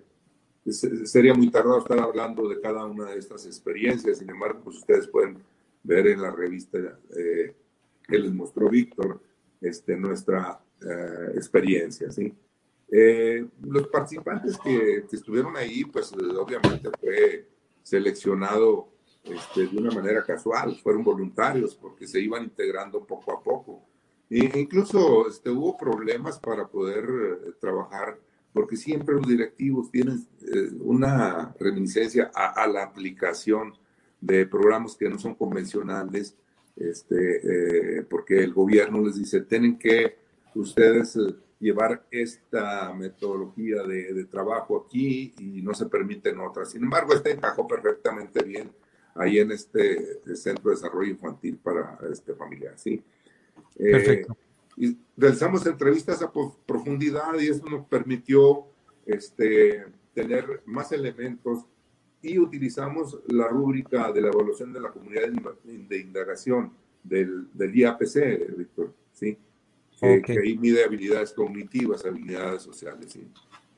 Speaker 4: Sería muy tardado estar hablando de cada una de estas experiencias, sin embargo, pues ustedes pueden ver en la revista eh, que les mostró Víctor este, nuestra eh, experiencia, ¿sí? Eh, los participantes que, que estuvieron ahí, pues obviamente fue seleccionado este, de una manera casual, fueron voluntarios porque se iban integrando poco a poco. E incluso este, hubo problemas para poder eh, trabajar, porque siempre los directivos tienen eh, una reminiscencia a, a la aplicación de programas que no son convencionales, este, eh, porque el gobierno les dice, tienen que ustedes eh, llevar esta metodología de, de trabajo aquí y no se permiten otras. Sin embargo, este encajó perfectamente bien ahí en este Centro de Desarrollo Infantil para este familiar, ¿sí? Eh, Perfecto. Y realizamos entrevistas a profundidad y eso nos permitió este, tener más elementos y utilizamos la rúbrica de la evaluación de la comunidad de indagación del, del I A P C, Víctor, ¿sí? Que, okay. que ahí mide habilidades cognitivas, habilidades sociales, ¿sí?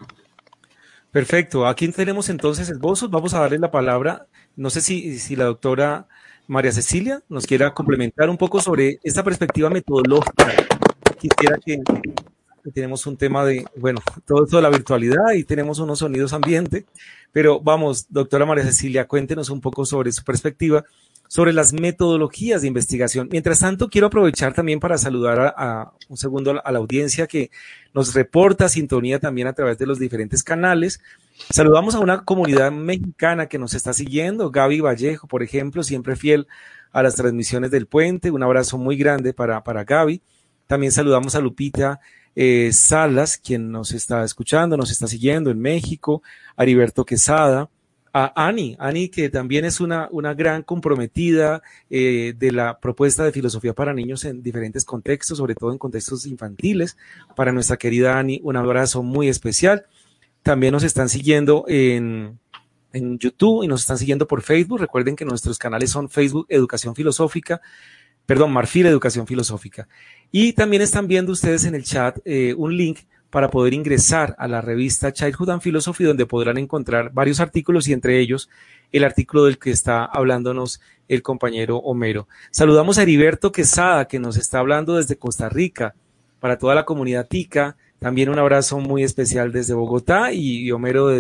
Speaker 3: Perfecto. Aquí tenemos entonces esbozos. Vamos a darle la palabra. No sé si, si la doctora María Cecilia nos quiera complementar un poco sobre esta perspectiva metodológica. Quisiera que, que tenemos un tema de, bueno, todo esto de la virtualidad y tenemos unos sonidos ambiente, pero vamos, doctora María Cecilia, cuéntenos un poco sobre su perspectiva, sobre las metodologías de investigación. Mientras tanto, quiero aprovechar también para saludar a, a un segundo a la audiencia que nos reporta sintonía también a través de los diferentes canales. Saludamos a una comunidad mexicana que nos está siguiendo, Gaby Vallejo, por ejemplo, siempre fiel a las transmisiones del Puente. Un abrazo muy grande para, para Gaby. También saludamos a Lupita eh, Salas, quien nos está escuchando, nos está siguiendo en México, a Heriberto Quesada, a Ani, Ani que también es una, una gran comprometida eh, de la propuesta de filosofía para niños en diferentes contextos, sobre todo en contextos infantiles. Para nuestra querida Ani, un abrazo muy especial. También nos están siguiendo en, en YouTube y nos están siguiendo por Facebook. Recuerden que nuestros canales son Facebook Educación Filosófica, perdón, Marfil Educación Filosófica. Y también están viendo ustedes en el chat eh, un link para poder ingresar a la revista Childhood and Philosophy, donde podrán encontrar varios artículos y entre ellos el artículo del que está hablándonos el compañero Homero. Saludamos a Heriberto Quesada, que nos está hablando desde Costa Rica, para toda la comunidad tica. También un abrazo muy especial desde Bogotá y, y Homero desde,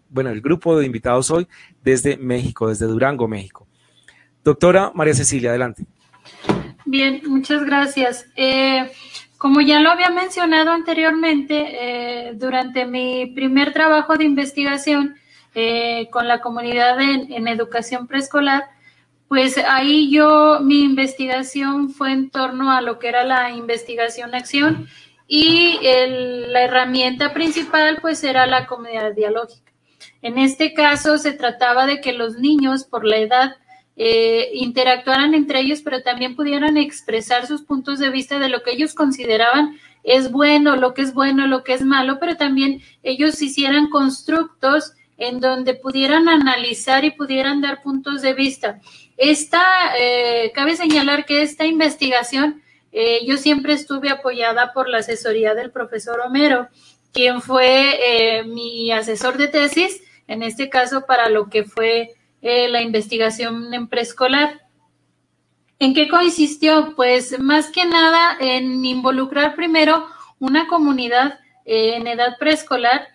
Speaker 3: bueno, el grupo de invitados hoy desde México, desde Durango, México. Doctora María Cecilia, adelante.
Speaker 6: Bien, muchas gracias. Eh, como ya lo había mencionado anteriormente, eh, durante mi primer trabajo de investigación eh, con la comunidad en, en educación preescolar, pues ahí yo, mi investigación fue en torno a lo que era la investigación-acción y el, la herramienta principal pues era la comunidad dialógica. En este caso se trataba de que los niños por la edad eh, interactuaran entre ellos, pero también pudieran expresar sus puntos de vista de lo que ellos consideraban es bueno, lo que es bueno, lo que es malo, pero también ellos hicieran constructos en donde pudieran analizar y pudieran dar puntos de vista. Esta, eh, cabe señalar que esta investigación, eh, yo siempre estuve apoyada por la asesoría del profesor Homero, quien fue eh, mi asesor de tesis, en este caso para lo que fue eh, la investigación en preescolar. ¿En qué consistió? Pues más que nada en involucrar primero una comunidad eh, en edad preescolar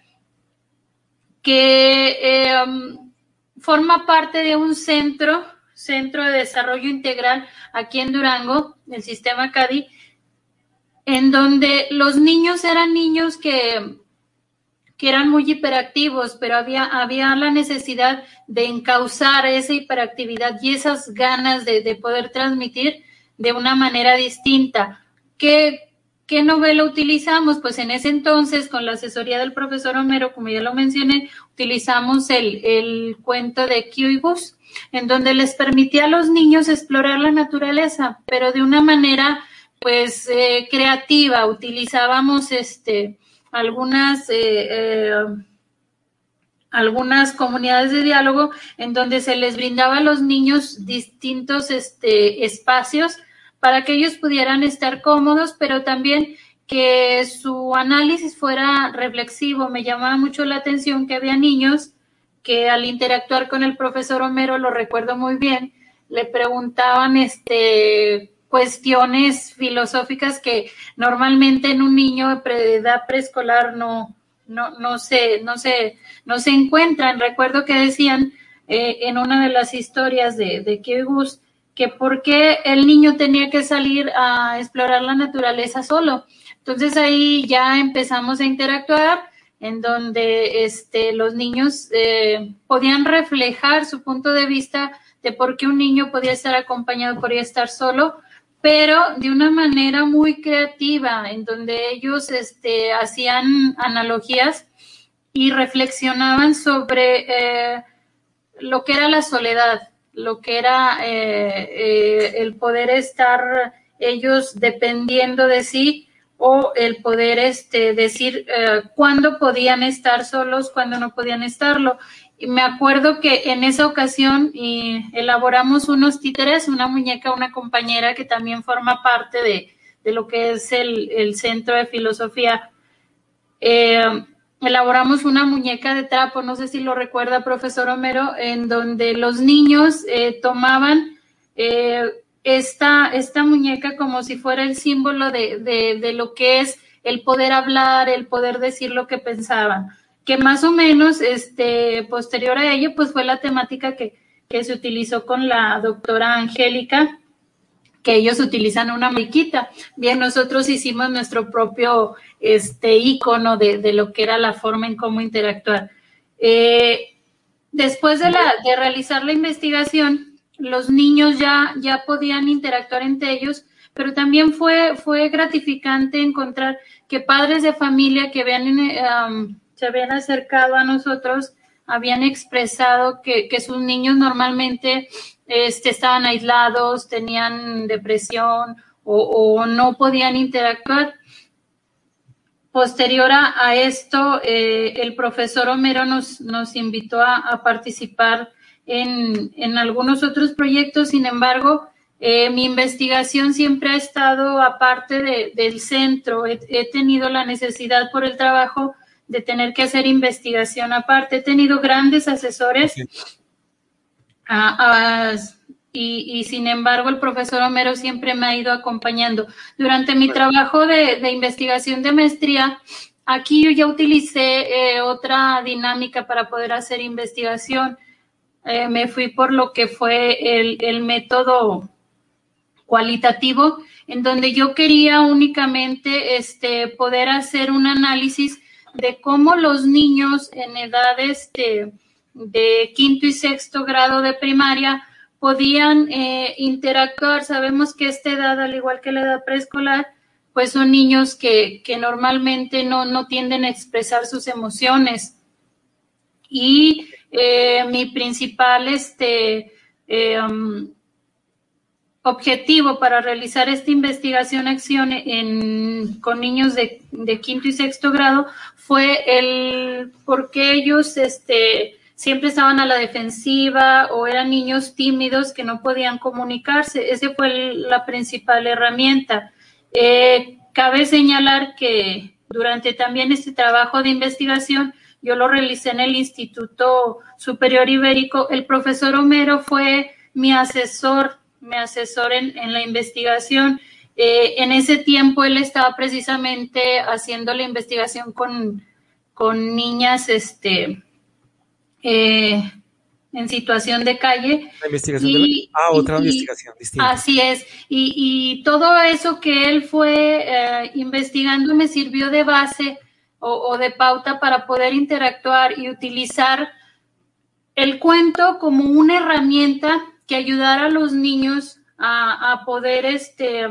Speaker 6: que eh, um, forma parte de un centro, centro de desarrollo integral aquí en Durango, el sistema C A D I, en donde los niños eran niños que, que eran muy hiperactivos, pero había, había la necesidad de encauzar esa hiperactividad y esas ganas de, de poder transmitir de una manera distinta. ¿Qué, ¿Qué novela utilizamos? Pues en ese entonces, con la asesoría del profesor Homero, como ya lo mencioné, utilizamos el, el cuento de Kio y Gus, en donde les permitía a los niños explorar la naturaleza, pero de una manera pues eh, creativa. Utilizábamos este algunas eh, eh, algunas comunidades de diálogo en donde se les brindaba a los niños distintos este espacios para que ellos pudieran estar cómodos, pero también que su análisis fuera reflexivo. Me llamaba mucho la atención que había niños que al interactuar con el profesor Homero, lo recuerdo muy bien, le preguntaban este cuestiones filosóficas que normalmente en un niño de edad preescolar no, no, no, se, no, se, no se encuentran. Recuerdo que decían eh, en una de las historias de, de Kio y Gus que por qué el niño tenía que salir a explorar la naturaleza solo. Entonces ahí ya empezamos a interactuar, en donde este, los niños eh, podían reflejar su punto de vista de por qué un niño podía estar acompañado, podía estar solo, pero de una manera muy creativa, en donde ellos este, hacían analogías y reflexionaban sobre eh, lo que era la soledad, lo que era eh, eh, el poder estar ellos dependiendo de sí, o el poder este, decir eh, cuándo podían estar solos, cuándo no podían estarlo. Y me acuerdo que en esa ocasión y elaboramos unos títeres, una muñeca, una compañera que también forma parte de, de lo que es el, el Centro de Filosofía. Eh, elaboramos una muñeca de trapo, no sé si lo recuerda, profesor Homero, en donde los niños eh, tomaban eh, esta, esta muñeca como si fuera el símbolo de, de, de lo que es el poder hablar, el poder decir lo que pensaban, que más o menos este, posterior a ello pues fue la temática que, que se utilizó con la doctora Angélica, que ellos utilizan una muñequita. Bien, nosotros hicimos nuestro propio este, ícono de, de lo que era la forma en cómo interactuar. Eh, después de, la, de realizar la investigación, los niños ya, ya podían interactuar entre ellos, pero también fue, fue gratificante encontrar que padres de familia que habían, um, se habían acercado a nosotros habían expresado que, que sus niños normalmente este, estaban aislados, tenían depresión o, o no podían interactuar. Posterior a, a esto, eh, el profesor Homero nos, nos invitó a, a participar en, en algunos otros proyectos. Sin embargo, eh, mi investigación siempre ha estado aparte de, del centro. He, he tenido la necesidad por el trabajo de tener que hacer investigación aparte. He tenido grandes asesores okay. a, a, y, y sin embargo el profesor Homero siempre me ha ido acompañando. Durante mi trabajo de, de investigación de maestría, aquí yo ya utilicé eh, otra dinámica para poder hacer investigación. Eh, me fui por lo que fue el, el método cualitativo, en donde yo quería únicamente este, poder hacer un análisis de cómo los niños en edad este, de quinto y sexto grado de primaria podían eh, interactuar. Sabemos que esta edad, al igual que la edad preescolar, pues son niños que, que normalmente no, no tienden a expresar sus emociones. Y eh, mi principal este, eh, um, objetivo para realizar esta investigación acción en, con niños de, de quinto y sexto grado fue el por qué ellos este, siempre estaban a la defensiva o eran niños tímidos que no podían comunicarse. Esa fue el, la principal herramienta. Eh, cabe señalar que durante también este trabajo de investigación, yo lo realicé en el Instituto Superior Ibérico. El profesor Homero fue mi asesor me asesor en, en la investigación. Eh, en ese tiempo él estaba precisamente haciendo la investigación con, con niñas este, eh, en situación de calle.
Speaker 3: La investigación
Speaker 6: y,
Speaker 3: de la... Ah, otra
Speaker 6: y,
Speaker 3: investigación distinta.
Speaker 6: Así es. Y, y todo eso que él fue eh, investigando me sirvió de base o, o de pauta para poder interactuar y utilizar el cuento como una herramienta que ayudara a los niños a, a poder este,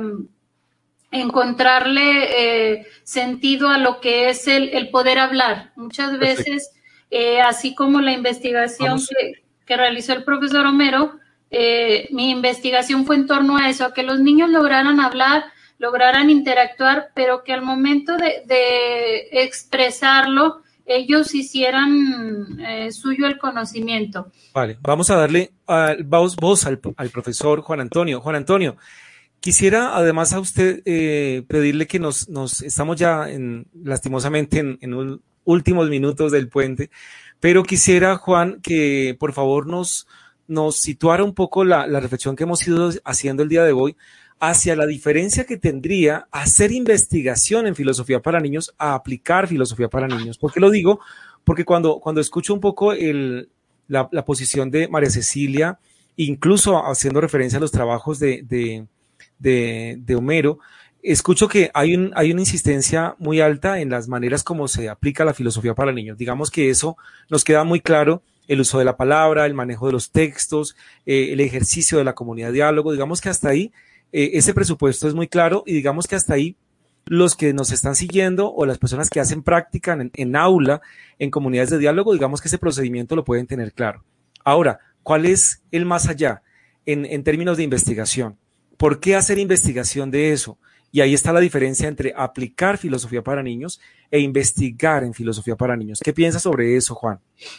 Speaker 6: encontrarle eh, sentido a lo que es el, el poder hablar. Muchas veces, eh, así como la investigación que, que realizó el profesor Homero, eh, mi investigación fue en torno a eso, a que los niños lograran hablar, lograran interactuar, pero que al momento de, de expresarlo, ellos hicieran eh, suyo el conocimiento.
Speaker 3: Vale, vamos a darle uh, voz, voz al, al profesor Juan Antonio. Juan Antonio, quisiera además a usted eh, pedirle que nos, nos estamos ya en, lastimosamente en, en un, últimos minutos del puente, pero quisiera, Juan, que por favor nos, nos situara un poco la, la reflexión que hemos ido haciendo el día de hoy hacia la diferencia que tendría hacer investigación en filosofía para niños a aplicar filosofía para niños. ¿Por qué lo digo? Porque cuando, cuando escucho un poco el, la, la posición de María Cecilia, incluso haciendo referencia a los trabajos de, de, de, de Homero, escucho que hay, un, hay una insistencia muy alta en las maneras como se aplica la filosofía para niños. Digamos que eso nos queda muy claro, el uso de la palabra, el manejo de los textos, eh, el ejercicio de la comunidad de diálogo. Digamos que hasta ahí Eh, ese presupuesto es muy claro y digamos que hasta ahí los que nos están siguiendo o las personas que hacen práctica en, en aula, en comunidades de diálogo, digamos que ese procedimiento lo pueden tener claro. Ahora, ¿cuál es el más allá en, en términos de investigación? ¿Por qué hacer investigación de eso? Y ahí está la diferencia entre aplicar filosofía para niños e investigar en filosofía para niños. ¿Qué piensas sobre eso, Juan?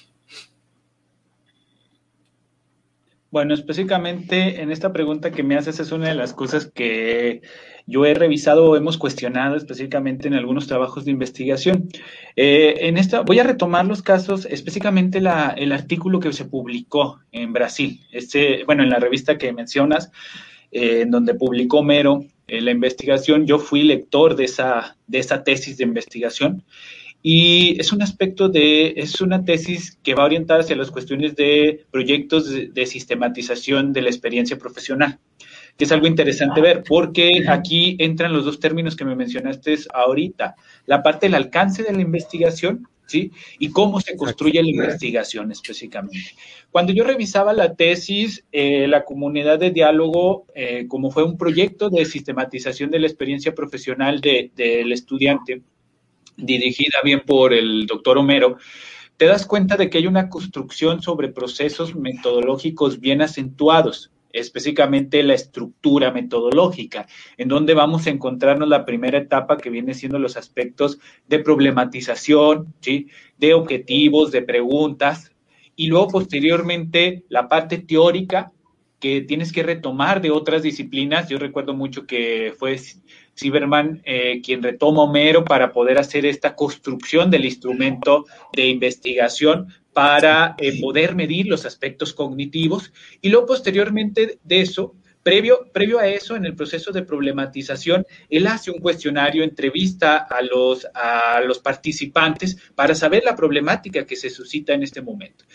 Speaker 7: Bueno, específicamente en esta pregunta que me haces es una de las cosas que yo he revisado o hemos cuestionado específicamente en algunos trabajos de investigación. Eh, en esta voy a retomar los casos, específicamente la, el artículo que se publicó en Brasil, este, bueno, en la revista que mencionas, eh, en donde publicó Homero eh, la investigación. Yo fui lector de esa, de esa tesis de investigación. Y es un aspecto de, es una tesis que va orientada hacia las cuestiones de proyectos de, de sistematización de la experiencia profesional, que es algo interesante ver, porque aquí entran los dos términos que me mencionaste ahorita, la parte del alcance de la investigación, ¿sí? Y cómo se construye la investigación específicamente. Cuando yo revisaba la tesis, eh, la comunidad de diálogo, eh, como fue un proyecto de sistematización de la experiencia profesional de, del estudiante, dirigida bien por el doctor Homero, te das cuenta de que hay una construcción sobre procesos metodológicos bien acentuados, específicamente la estructura metodológica, en donde vamos a encontrarnos la primera etapa que viene siendo los aspectos de problematización, ¿sí? De objetivos, de preguntas, y luego posteriormente la parte teórica que tienes que retomar de otras disciplinas. Yo recuerdo mucho que fue Silverman eh, quien retoma Homero para poder hacer esta construcción del instrumento de investigación para eh, poder medir los aspectos cognitivos, y luego posteriormente de eso Previo, previo a eso, en el proceso de problematización, él hace un cuestionario, entrevista a los, a los participantes para saber la problemática que se suscita en este momento.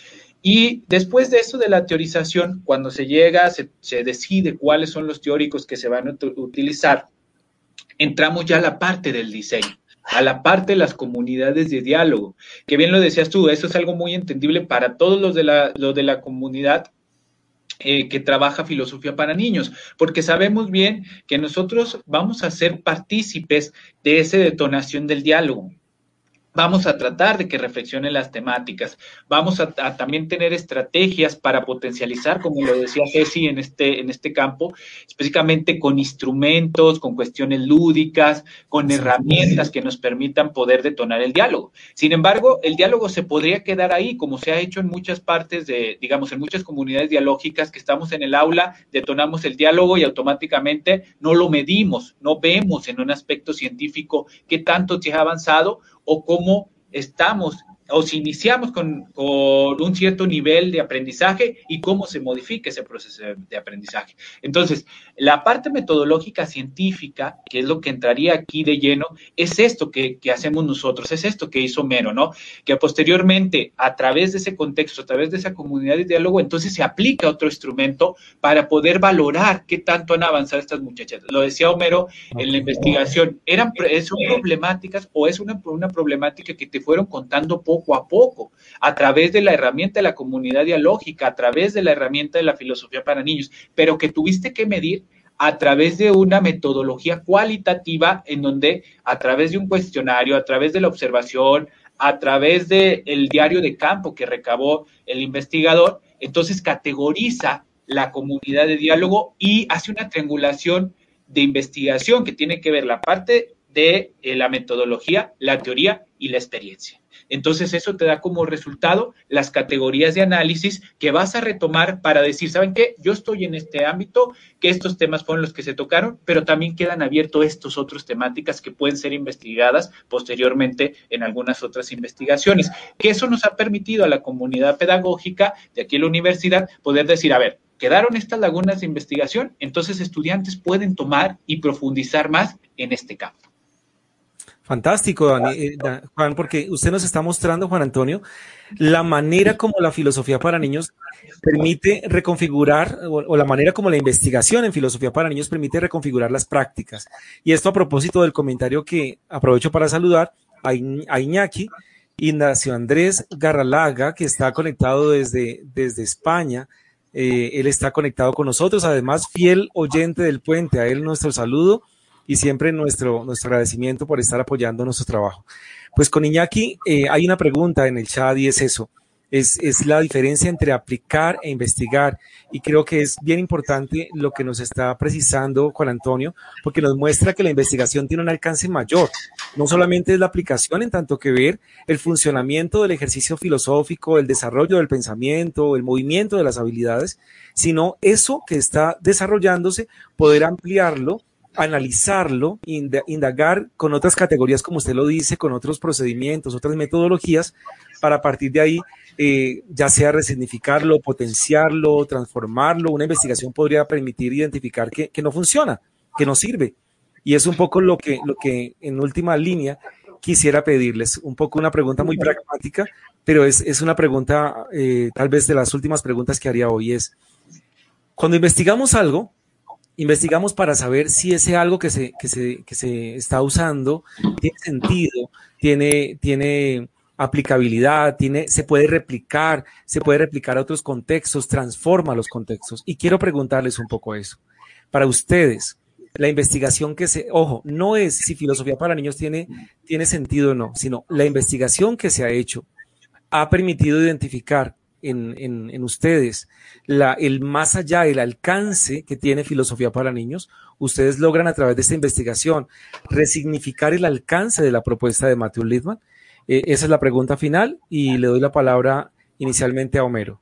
Speaker 7: Y después de eso de la teorización, cuando se llega, se, se decide cuáles son los teóricos que se van a utilizar, entramos ya a la parte del diseño, a la parte de las comunidades de diálogo, que bien lo decías tú, eso es algo muy entendible para todos los de la, los de la comunidad Eh, que trabaja filosofía para niños, porque sabemos bien que nosotros vamos a ser partícipes de esa detonación del diálogo. Vamos a tratar de que reflexionen las temáticas, vamos a, a también tener estrategias para potencializar, como lo decía Ceci, en este, en este campo, específicamente con instrumentos, con cuestiones lúdicas, con herramientas que nos permitan poder detonar el diálogo. Sin embargo, el diálogo se podría quedar ahí, como se ha hecho en muchas partes de, digamos, en muchas comunidades dialógicas, que estamos en el aula, detonamos el diálogo y automáticamente no lo medimos, no vemos en un aspecto científico qué tanto se ha avanzado o cómo estamos, o si iniciamos con, con un cierto nivel de aprendizaje y cómo se modifica ese proceso de aprendizaje. Entonces, la parte metodológica científica, que es lo que entraría aquí de lleno, es esto que, que hacemos nosotros, es esto que hizo Homero, ¿no? Que posteriormente, a través de ese contexto, a través de esa comunidad de diálogo, entonces se aplica otro instrumento para poder valorar qué tanto han avanzado estas muchachas. Lo decía Homero en la investigación, eran, son problemáticas o es una, una problemática que te fueron contando poco poco a poco, a través de la herramienta de la comunidad dialógica, a través de la herramienta de la filosofía para niños, pero que tuviste que medir a través de una metodología cualitativa en donde a través de un cuestionario, a través de la observación, a través del diario de campo que recabó el investigador, entonces categoriza la comunidad de diálogo y hace una triangulación de investigación que tiene que ver la parte de eh, la metodología, la teoría y la experiencia. Entonces eso te da como resultado las categorías de análisis que vas a retomar para decir, ¿saben qué? Yo estoy en este ámbito, que estos temas fueron los que se tocaron, pero también quedan abiertos estos otros temáticas que pueden ser investigadas posteriormente en algunas otras investigaciones. Que eso nos ha permitido a la comunidad pedagógica de aquí en la universidad poder decir, a ver, quedaron estas lagunas de investigación, entonces estudiantes pueden tomar y profundizar más en este campo.
Speaker 3: Fantástico, Dani, eh, Juan, porque usted nos está mostrando, Juan Antonio, la manera como la filosofía para niños permite reconfigurar, o, o la manera como la investigación en filosofía para niños permite reconfigurar las prácticas. Y esto a propósito del comentario que aprovecho para saludar a, Iñ- a Iñaki, Ignacio Andrés Garralaga, que está conectado desde, desde España. Eh, él está conectado con nosotros, además fiel oyente del puente. A él nuestro saludo y siempre nuestro, nuestro agradecimiento por estar apoyando nuestro trabajo. Pues con Iñaki eh, hay una pregunta en el chat y es eso, es, es la diferencia entre aplicar e investigar, y creo que es bien importante lo que nos está precisando Juan Antonio, porque nos muestra que la investigación tiene un alcance mayor, no solamente es la aplicación en tanto que ver el funcionamiento del ejercicio filosófico, el desarrollo del pensamiento, el movimiento de las habilidades, sino eso que está desarrollándose, poder ampliarlo, analizarlo, indagar con otras categorías, como usted lo dice, con otros procedimientos, otras metodologías, para a partir de ahí, eh, ya sea resignificarlo, potenciarlo, transformarlo. Una investigación podría permitir identificar que, que no funciona, que no sirve. Y es un poco lo que, lo que en última línea quisiera pedirles, un poco una pregunta muy pragmática, pero es, es una pregunta, eh, tal vez de las últimas preguntas que haría hoy es, cuando investigamos algo, investigamos para saber si ese algo que se, que se, que se está usando tiene sentido, tiene, tiene aplicabilidad, tiene, se puede replicar, se puede replicar a otros contextos, transforma los contextos. Y quiero preguntarles un poco eso. Para ustedes, la investigación que se, ojo, no es si filosofía para niños tiene, tiene sentido o no, sino la investigación que se ha hecho ha permitido identificar En, en, en ustedes, la, el más allá, el alcance que tiene filosofía para niños. Ustedes logran a través de esta investigación resignificar el alcance de la propuesta de Matthew Lipman. Eh, esa es la pregunta final y le doy la palabra inicialmente a Homero.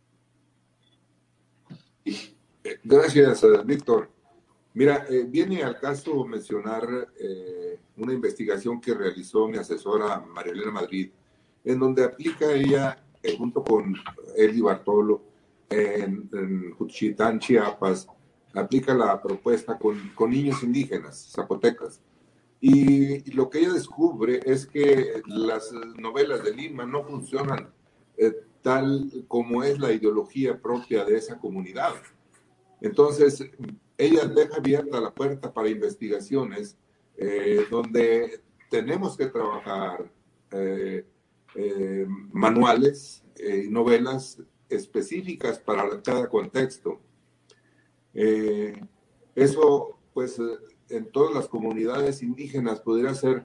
Speaker 4: Gracias, Víctor. Mira, eh, viene al caso mencionar eh, una investigación que realizó mi asesora María Elena Madrid, en donde aplica ella Eh, junto con Eli Bartolo en, en Juchitán, Chiapas, aplica la propuesta con, con niños indígenas, zapotecas. Y, y lo que ella descubre es que las novelas de Lima no funcionan eh, tal como es la ideología propia de esa comunidad. Entonces, ella deja abierta la puerta para investigaciones eh, donde tenemos que trabajar eh, eh, manuales y eh, novelas específicas para cada contexto. Eh, eso, pues, en todas las comunidades indígenas podría ser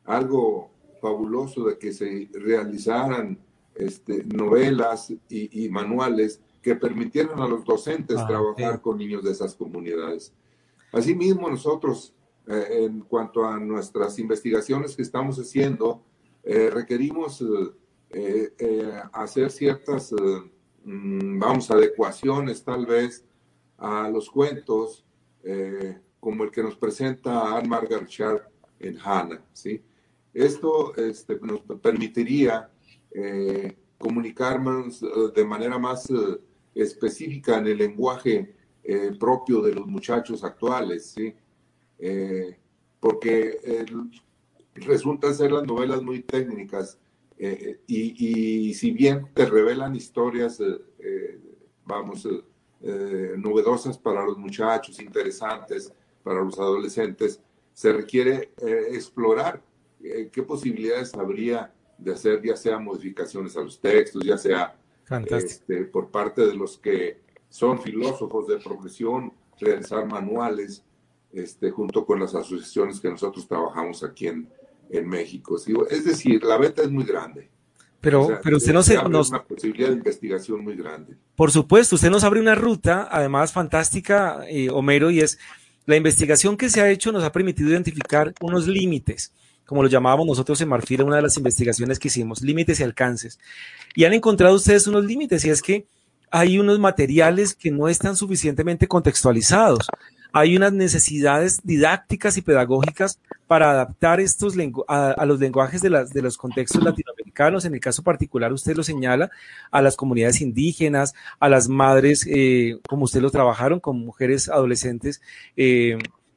Speaker 4: algo fabuloso de que se realizaran este, novelas y, y manuales que permitieran a los docentes ah, trabajar sí. con niños de esas comunidades. Asimismo, nosotros, eh, en cuanto a nuestras investigaciones que estamos haciendo, eh, requerimos eh, eh, hacer ciertas, eh, vamos, adecuaciones tal vez a los cuentos, eh, como el que nos presenta Anne Margaret Sharp en Hannah, ¿sí? Esto este, nos permitiría eh, comunicarnos de manera más eh, específica en el lenguaje eh, propio de los muchachos actuales, ¿sí? Eh, porque eh, resultan ser las novelas muy técnicas eh, y, y si bien te revelan historias, eh, eh, vamos, eh, eh, novedosas para los muchachos, interesantes para los adolescentes, se requiere eh, explorar eh, qué posibilidades habría de hacer, ya sea modificaciones a los textos, ya sea este, por parte de los que son filósofos de profesión, realizar manuales este, junto con las asociaciones que nosotros trabajamos aquí en, en México. ¿Sí? Es decir, la beta es muy grande.
Speaker 3: Pero,
Speaker 4: o sea,
Speaker 3: pero usted no se...
Speaker 4: Abre
Speaker 3: nos...
Speaker 4: una posibilidad de investigación muy grande.
Speaker 3: Por supuesto, usted nos abre una ruta, además fantástica, eh, Homero, y es la investigación que se ha hecho nos ha permitido identificar unos límites, como lo llamábamos nosotros en Marfil, una de las investigaciones que hicimos, límites y alcances. Y han encontrado ustedes unos límites, y es que hay unos materiales que no están suficientemente contextualizados. Hay unas necesidades didácticas y pedagógicas para adaptar estos lengu- a, a los lenguajes de, las, de los contextos latinoamericanos. En el caso particular, usted lo señala, a las comunidades indígenas, a las madres, eh, como usted lo trabajaron, con mujeres adolescentes, eh,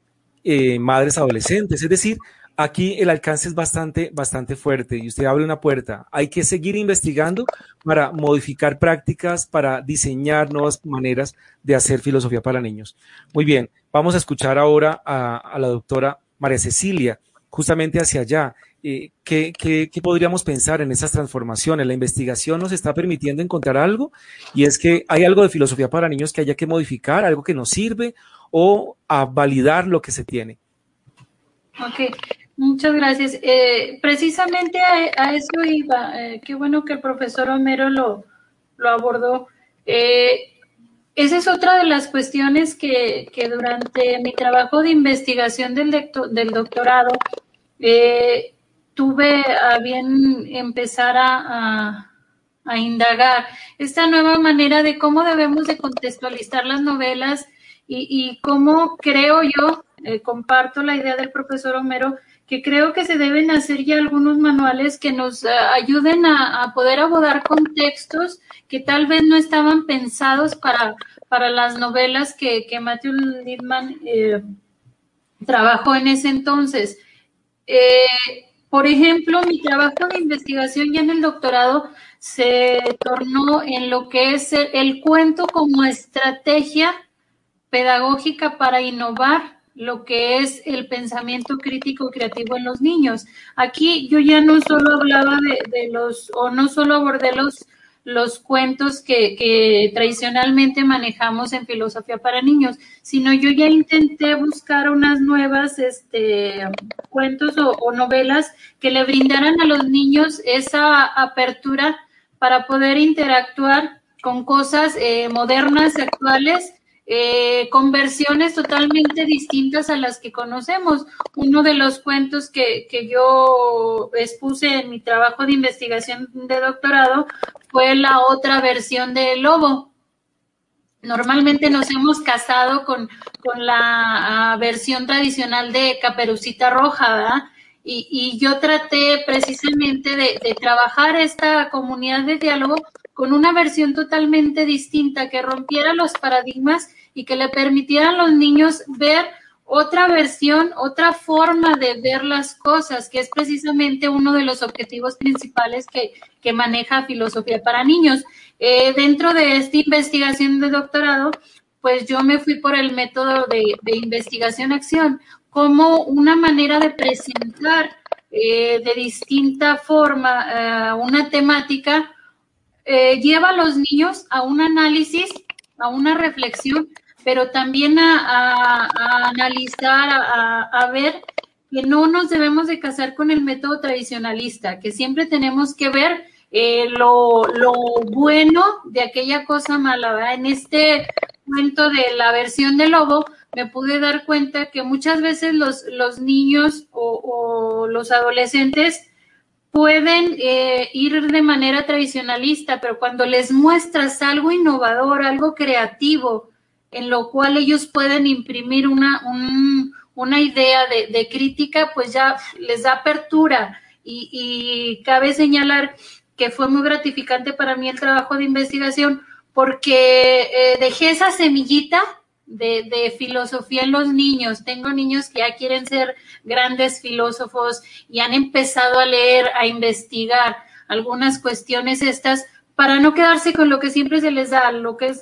Speaker 3: eh, madres adolescentes. Es decir, aquí el alcance es bastante, bastante fuerte y usted abre una puerta. Hay que seguir investigando para modificar prácticas, para diseñar nuevas maneras de hacer filosofía para niños. Muy bien, vamos a escuchar ahora a, a la doctora María Cecilia, justamente hacia allá. Eh, ¿qué, qué, ¿Qué podríamos pensar en esas transformaciones? La investigación nos está permitiendo encontrar algo, y es que hay algo de filosofía para niños que haya que modificar, algo que nos sirve, o a validar lo que se tiene.
Speaker 6: Ok. Muchas gracias. Eh, precisamente a, a eso iba. Eh, qué bueno que el profesor Homero lo, lo abordó. Eh, esa es otra de las cuestiones que, que durante mi trabajo de investigación del, lecto, del doctorado eh, tuve a bien empezar a, a, a indagar esta nueva manera de cómo debemos de contextualizar las novelas y, y cómo creo yo, eh, comparto la idea del profesor Homero, que creo que se deben hacer ya algunos manuales que nos uh, ayuden a, a poder abordar contextos que tal vez no estaban pensados para, para las novelas que, que Matthew Lipman eh, trabajó en ese entonces. Eh, por ejemplo, mi trabajo de investigación ya en el doctorado se tornó en lo que es el, el cuento como estrategia pedagógica para innovar lo que es el pensamiento crítico creativo en los niños. Aquí yo ya no solo hablaba de, de los, o no solo abordé los, los cuentos que, que tradicionalmente manejamos en filosofía para niños, sino yo ya intenté buscar unas nuevas este, cuentos o, o novelas que le brindaran a los niños esa apertura para poder interactuar con cosas eh, modernas, actuales, Eh, con versiones totalmente distintas a las que conocemos. Uno de los cuentos que, que yo expuse en mi trabajo de investigación de doctorado fue la otra versión de Lobo. Normalmente nos hemos casado con, con la uh, versión tradicional de Caperucita Roja, ¿verdad? Y, y yo traté precisamente de, de trabajar esta comunidad de diálogo con una versión totalmente distinta que rompiera los paradigmas y que le permitieran a los niños ver otra versión, otra forma de ver las cosas, que es precisamente uno de los objetivos principales que, que maneja Filosofía para Niños. Eh, dentro de esta investigación de doctorado, pues yo me fui por el método de, de investigación-acción como una manera de presentar eh, de distinta forma eh, una temática, eh, lleva a los niños a un análisis, a una reflexión, pero también a, a, a analizar, a, a ver que no nos debemos de casar con el método tradicionalista, que siempre tenemos que ver eh, lo, lo bueno de aquella cosa mala, ¿verdad? En este cuento de la versión del lobo, me pude dar cuenta que muchas veces los, los niños o, o los adolescentes pueden eh, ir de manera tradicionalista, pero cuando les muestras algo innovador, algo creativo, en lo cual ellos pueden imprimir una, un, una idea de, de crítica, pues ya les da apertura. Y, y cabe señalar que fue muy gratificante para mí el trabajo de investigación, porque eh, dejé esa semillita de, de filosofía en los niños. Tengo niños que ya quieren ser grandes filósofos y han empezado a leer, a investigar algunas cuestiones estas, para no quedarse con lo que siempre se les da, lo que es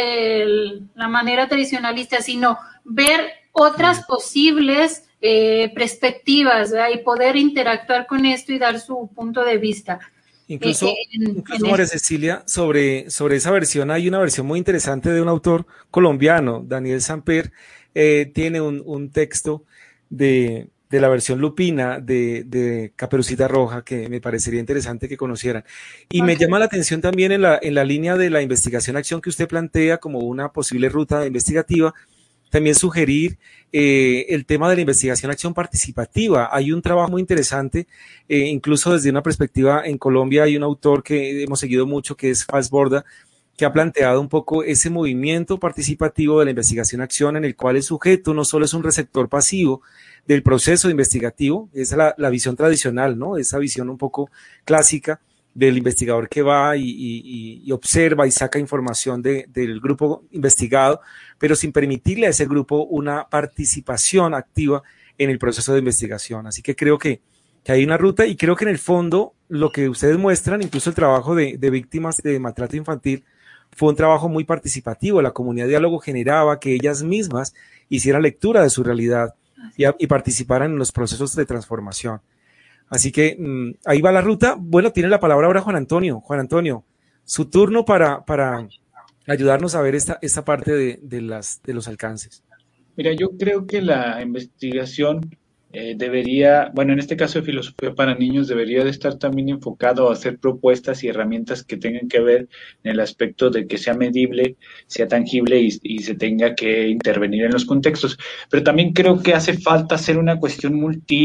Speaker 6: el, la manera tradicionalista, sino ver otras posibles eh, perspectivas, ¿verdad? Y poder interactuar con esto y dar su punto de vista.
Speaker 3: Incluso,
Speaker 6: eh, en,
Speaker 3: incluso
Speaker 6: en
Speaker 3: María Cecilia, sobre, sobre esa versión, hay una versión muy interesante de un autor colombiano, Daniel Samper, eh, tiene un, un texto de... de la versión lupina de, de Caperucita Roja, que me parecería interesante que conocieran. Y okay. Me llama la atención también en la, en la línea de la investigación-acción que usted plantea como una posible ruta investigativa, también sugerir eh, el tema de la investigación-acción participativa. Hay un trabajo muy interesante, eh, incluso desde una perspectiva en Colombia hay un autor que hemos seguido mucho, que es Faz Borda, que ha planteado un poco ese movimiento participativo de la investigación-acción en el cual el sujeto no solo es un receptor pasivo del proceso investigativo, esa es la, la visión tradicional, ¿no? Esa visión un poco clásica del investigador que va y, y, y observa y saca información de, del grupo investigado, pero sin permitirle a ese grupo una participación activa en el proceso de investigación. Así que creo que, que hay una ruta y creo que en el fondo lo que ustedes muestran, incluso el trabajo de, de víctimas de maltrato infantil, fue un trabajo muy participativo. La comunidad de diálogo generaba que ellas mismas hicieran lectura de su realidad y, y participaran en los procesos de transformación. Así que mmm, ahí va la ruta. Bueno, tiene la palabra ahora Juan Antonio. Juan Antonio, su turno para, para ayudarnos a ver esta, esta parte de, de, las, de los alcances.
Speaker 7: Mira, yo creo que la investigación eh, debería, bueno, en este caso de Filosofía para Niños, debería de estar también enfocado a hacer propuestas y herramientas que tengan que ver en el aspecto de que sea medible, sea tangible y, y se tenga que intervenir en los contextos. Pero también creo que hace falta hacer una cuestión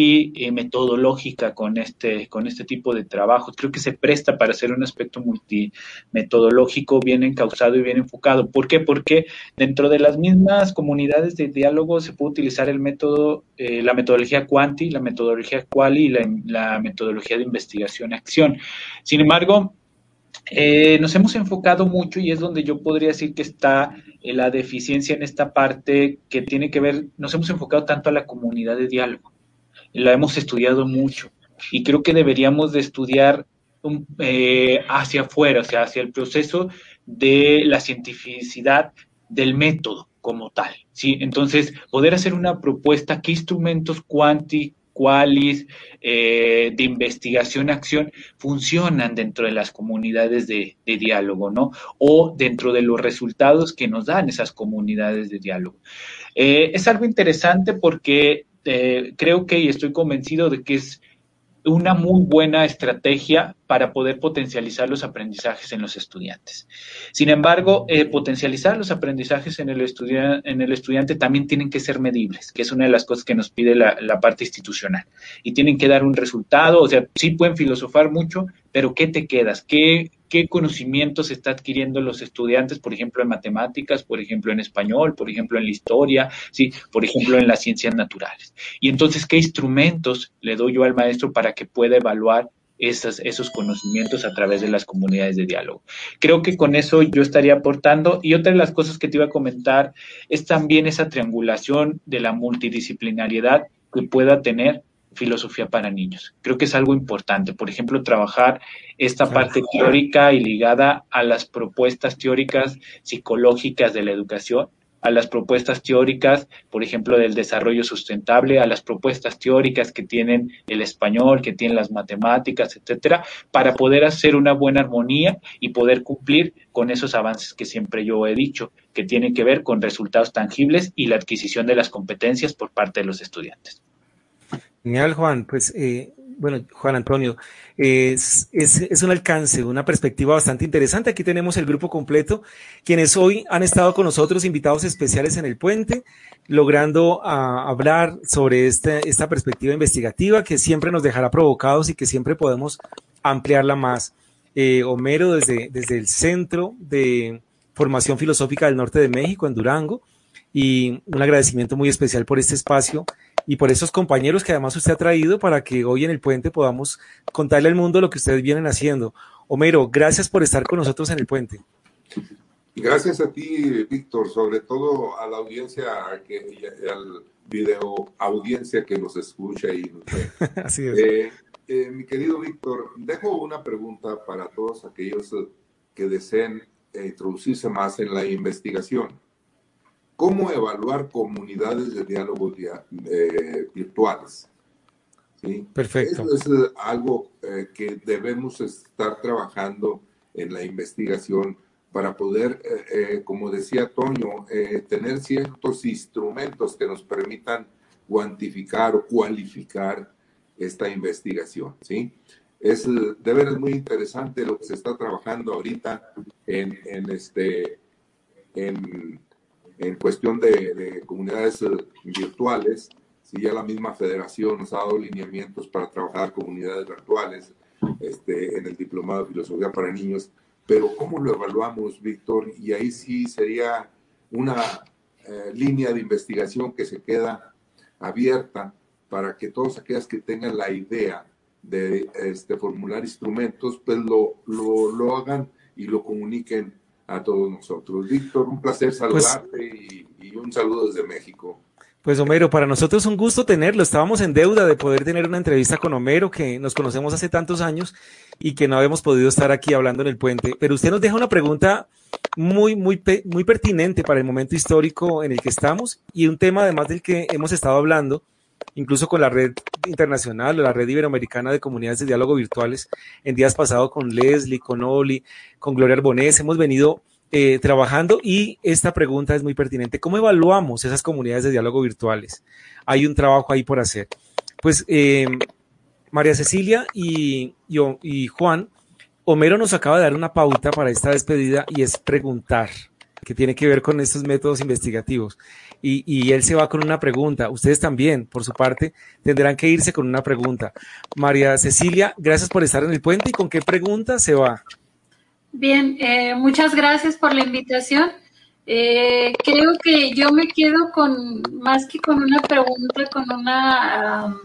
Speaker 7: multimetodológica con este, con este tipo de trabajos. Creo que se presta para hacer un aspecto multimetodológico bien encauzado y bien enfocado. ¿Por qué? Porque dentro de las mismas comunidades de diálogo se puede utilizar el método, eh, la metodología Quanti, la metodología Quali y la, la metodología de investigación-acción. Sin embargo, eh, nos hemos enfocado mucho y es donde yo podría decir que está eh, la deficiencia en esta parte que tiene que ver, nos hemos enfocado tanto a la comunidad de diálogo, la hemos estudiado mucho y creo que deberíamos de estudiar un, eh, hacia afuera, o sea, hacia el proceso de la cientificidad del método como tal, ¿sí? Entonces, poder hacer una propuesta, qué instrumentos cuanti, cualis, eh, de investigación, acción, funcionan dentro de las comunidades de, de diálogo, ¿no? O dentro de los resultados que nos dan esas comunidades de diálogo. Eh, es algo interesante porque eh, creo que, y estoy convencido de que es una muy buena estrategia para poder potencializar los aprendizajes en los estudiantes. Sin embargo, eh, potencializar los aprendizajes en el, estudia- en el estudiante también tienen que ser medibles, que es una de las cosas que nos pide la, la parte institucional. Y tienen que dar un resultado, o sea, sí pueden filosofar mucho, pero ¿qué te quedas? ¿Qué, qué conocimientos está adquiriendo los estudiantes, por ejemplo, en matemáticas, por ejemplo, en español, por ejemplo, en la historia, ¿sí? Por ejemplo, en las ciencias naturales? Y entonces, ¿qué instrumentos le doy yo al maestro para que pueda evaluar esas, esos conocimientos a través de las comunidades de diálogo. Creo que con eso yo estaría aportando. Y otra de las cosas que te iba a comentar es también esa triangulación de la multidisciplinariedad que pueda tener filosofía para niños. Creo que es algo importante. Por ejemplo, trabajar esta parte teórica y ligada a las propuestas teóricas psicológicas de la educación, a las propuestas teóricas, por ejemplo, del desarrollo sustentable, a las propuestas teóricas que tienen el español, que tienen las matemáticas, etcétera, para poder hacer una buena armonía y poder cumplir con esos avances que siempre yo he dicho, que tienen que ver con resultados tangibles y la adquisición de las competencias por parte de los estudiantes.
Speaker 3: Genial, Juan. Pues, eh, bueno, Juan Antonio, es, es, es un alcance, una perspectiva bastante interesante. Aquí tenemos el grupo completo, quienes hoy han estado con nosotros, invitados especiales en el puente, logrando a, hablar sobre este, esta perspectiva investigativa que siempre nos dejará provocados y que siempre podemos ampliarla más. Eh, Homero, desde, desde el Centro de Formación Filosófica del Norte de México, en Durango, y un agradecimiento muy especial por este espacio y por esos compañeros que además usted ha traído para que hoy en el puente podamos contarle al mundo lo que ustedes vienen haciendo. Homero, gracias por estar con nosotros en el puente.
Speaker 4: Gracias a ti, Víctor, sobre todo a la audiencia, que, al video audiencia que nos escucha y nos ve.
Speaker 3: Así es.
Speaker 4: Eh, eh, mi querido Víctor, dejo una pregunta para todos aquellos que deseen eh, introducirse más en la investigación. ¿Cómo evaluar comunidades de diálogo eh, virtuales? ¿Sí?
Speaker 3: Perfecto.
Speaker 4: Eso es eh, algo eh, que debemos estar trabajando en la investigación para poder, eh, eh, como decía Toño, eh, tener ciertos instrumentos que nos permitan cuantificar o cualificar esta investigación, ¿sí? Es de veras muy interesante lo que se está trabajando ahorita en, en este... En, en cuestión de, de comunidades uh, virtuales. Sí, ya la misma federación nos ha dado lineamientos para trabajar comunidades virtuales este, en el Diplomado de Filosofía para Niños, pero ¿cómo lo evaluamos, Víctor? Y ahí sí sería una eh, línea de investigación que se queda abierta para que todos aquellos que tengan la idea de este, formular instrumentos, pues lo, lo, lo hagan y lo comuniquen a todos nosotros. Víctor, un placer saludarte pues, y, y un saludo desde México.
Speaker 3: Pues Homero, para nosotros es un gusto tenerlo. Estábamos en deuda de poder tener una entrevista con Homero, que nos conocemos hace tantos años y que no habíamos podido estar aquí hablando en el puente. Pero usted nos deja una pregunta muy, muy, muy pertinente para el momento histórico en el que estamos y un tema además del que hemos estado hablando, incluso con la red internacional o la red iberoamericana de comunidades de diálogo virtuales, en días pasados con Leslie, con Oli, con Gloria Arbonés, hemos venido eh, trabajando y esta pregunta es muy pertinente. ¿Cómo evaluamos esas comunidades de diálogo virtuales? Hay un trabajo ahí por hacer. Pues eh, María Cecilia y, y, y Juan, Homero nos acaba de dar una pauta para esta despedida y es preguntar, que tiene que ver con estos métodos investigativos. Y, y él se va con una pregunta. Ustedes también, por su parte, tendrán que irse con una pregunta. María Cecilia, gracias por estar en el puente. ¿Y con qué pregunta se va?
Speaker 6: Bien, eh, muchas gracias por la invitación. Eh, creo que yo me quedo con, más que con una pregunta, con una, um,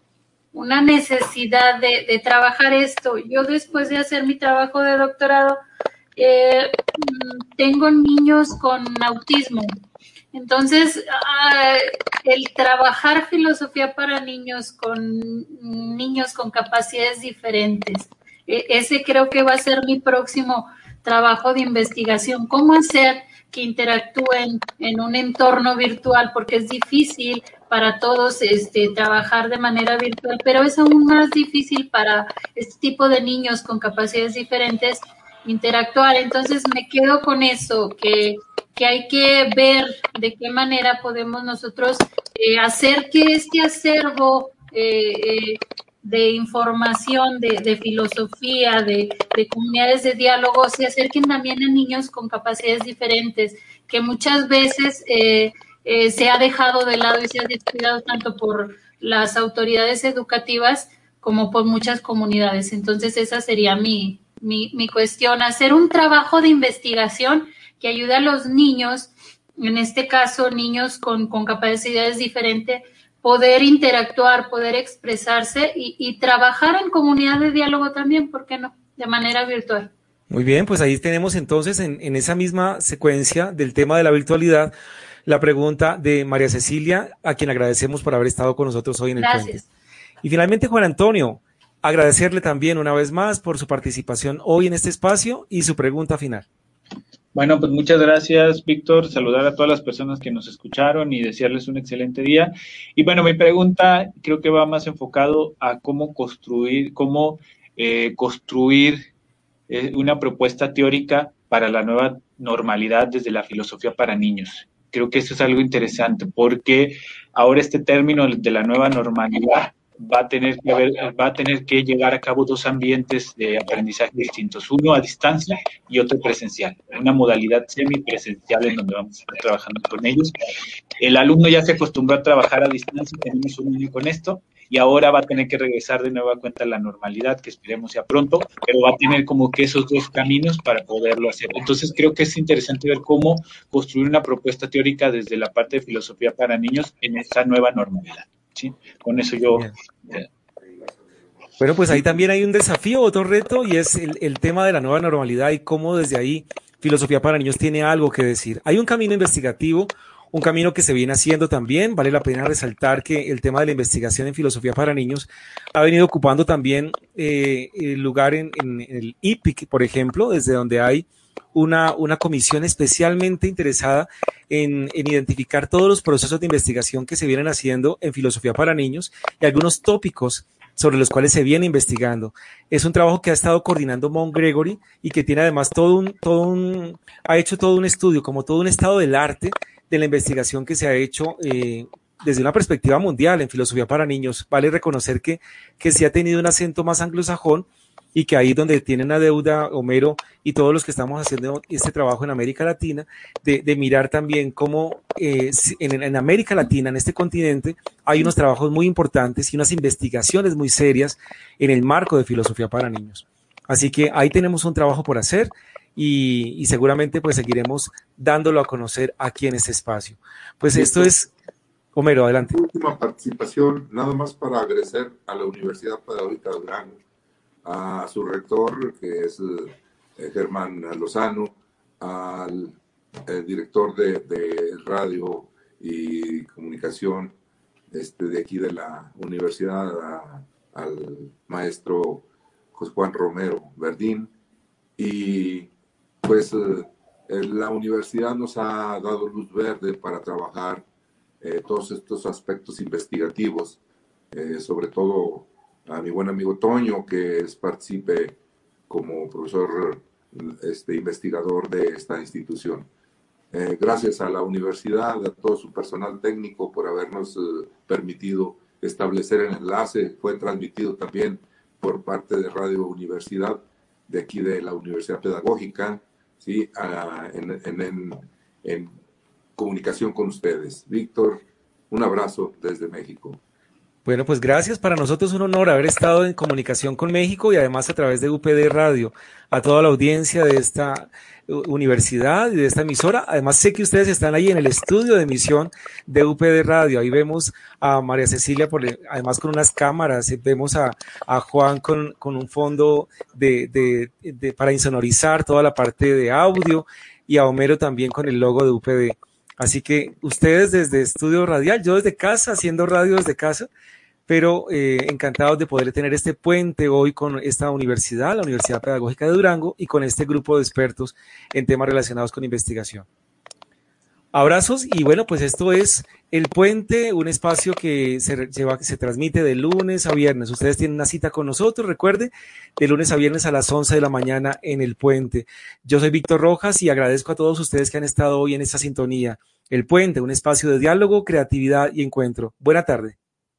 Speaker 6: una necesidad de, de trabajar esto. Yo después de hacer mi trabajo de doctorado, eh, tengo niños con autismo. Entonces, uh, el trabajar filosofía para niños con niños con capacidades diferentes, eh, ese creo que va a ser mi próximo trabajo de investigación. ¿Cómo hacer que interactúen en un entorno virtual? Porque es difícil para todos este, trabajar de manera virtual, pero es aún más difícil para este tipo de niños con capacidades diferentes interactuar. Entonces, me quedo con eso, que que hay que ver de qué manera podemos nosotros eh, hacer que este acervo eh, eh, de información, de, de filosofía, de, de comunidades de diálogo, se acerquen también a niños con capacidades diferentes, que muchas veces eh, eh, se ha dejado de lado y se ha descuidado tanto por las autoridades educativas como por muchas comunidades. Entonces, esa sería mi, mi, mi cuestión, hacer un trabajo de investigación que ayude a los niños, en este caso niños con, con capacidades diferentes, poder interactuar, poder expresarse y, y trabajar en comunidad de diálogo también, ¿por qué no? De manera virtual.
Speaker 3: Muy bien, pues ahí tenemos entonces en, en esa misma secuencia del tema de la virtualidad la pregunta de María Cecilia, a quien agradecemos por haber estado con nosotros hoy en el
Speaker 6: Gracias.
Speaker 3: puente. Y finalmente, Juan Antonio, agradecerle también una vez más por su participación hoy en este espacio y su pregunta final.
Speaker 7: Bueno, pues muchas gracias, Víctor. Saludar a todas las personas que nos escucharon y desearles un excelente día. Y bueno, mi pregunta creo que va más enfocado a cómo construir, cómo eh, construir eh, una propuesta teórica para la nueva normalidad desde la filosofía para niños. Creo que eso es algo interesante porque ahora este término de la nueva normalidad va a tener que haber, va a tener que llevar a cabo dos ambientes de aprendizaje distintos, uno a distancia y otro presencial, una modalidad semipresencial en donde vamos a estar trabajando con ellos. El alumno ya se acostumbró a trabajar a distancia, tenemos un año con esto, y ahora va a tener que regresar de nueva cuenta a la normalidad, que esperemos sea pronto, pero va a tener como que esos dos caminos para poderlo hacer. Entonces creo que es interesante ver cómo construir una propuesta teórica desde la parte de filosofía para niños en esta nueva normalidad. ¿Sí? Con eso yo... Eh.
Speaker 3: Bueno, pues ahí también hay un desafío, otro reto, y es el, el tema de la nueva normalidad y cómo desde ahí Filosofía para Niños tiene algo que decir. Hay un camino investigativo, un camino que se viene haciendo también. Vale la pena resaltar que el tema de la investigación en Filosofía para Niños ha venido ocupando también eh, el lugar en, en, en el I P I C, por ejemplo, desde donde hay Una, una comisión especialmente interesada en, en identificar todos los procesos de investigación que se vienen haciendo en filosofía para niños y algunos tópicos sobre los cuales se viene investigando. Es un trabajo que ha estado coordinando Mount Gregory y que tiene además todo un, todo un, ha hecho todo un estudio, como todo un estado del arte de la investigación que se ha hecho eh, desde una perspectiva mundial en filosofía para niños. Vale reconocer que, que sí ha tenido un acento más anglosajón, y que ahí donde tienen una deuda, Homero y todos los que estamos haciendo este trabajo en América Latina, de, de mirar también cómo eh, en, en América Latina, en este continente, hay unos trabajos muy importantes y unas investigaciones muy serias en el marco de filosofía para niños. Así que ahí tenemos un trabajo por hacer y, y seguramente pues seguiremos dándolo a conocer aquí en este espacio. Pues esto es... Homero, adelante.
Speaker 4: Última participación, nada más para agradecer a la Universidad Pedagógica de Durango, a su rector, que es eh, Germán Lozano, al eh, director de, de radio y comunicación este, de aquí de la universidad, a, al maestro José Juan Romero Verdín. Y pues eh, la universidad nos ha dado luz verde para trabajar eh, todos estos aspectos investigativos, eh, sobre todo a mi buen amigo Toño, que es participe como profesor este, investigador de esta institución. Eh, gracias a la universidad, a todo su personal técnico por habernos eh, permitido establecer el enlace. Fue transmitido también por parte de Radio Universidad, de aquí de la Universidad Pedagógica, ¿sí? a, en, en, en, en comunicación con ustedes. Víctor, un abrazo desde México.
Speaker 3: Bueno, pues gracias. Para nosotros es un honor haber estado en comunicación con México y además a través de U P D Radio, a toda la audiencia de esta universidad y de esta emisora. Además sé que ustedes están ahí en el estudio de emisión de U P D Radio. Ahí vemos a María Cecilia, por, además con unas cámaras, vemos a, a Juan con, con un fondo de, de, de, para insonorizar toda la parte de audio y a Homero también con el logo de U P D. Así que ustedes desde Estudio Radial, yo desde casa, haciendo radio desde casa, pero eh, encantados de poder tener este puente hoy con esta universidad, la Universidad Pedagógica de Durango, y con este grupo de expertos en temas relacionados con investigación. Abrazos, y bueno, pues esto es El Puente, un espacio que se, lleva, se transmite de lunes a viernes. Ustedes tienen una cita con nosotros, recuerde, de lunes a viernes a las once de la mañana en El Puente. Yo soy Víctor Rojas y agradezco a todos ustedes que han estado hoy en esta sintonía. El Puente, un espacio de diálogo, creatividad y encuentro. Buena tarde.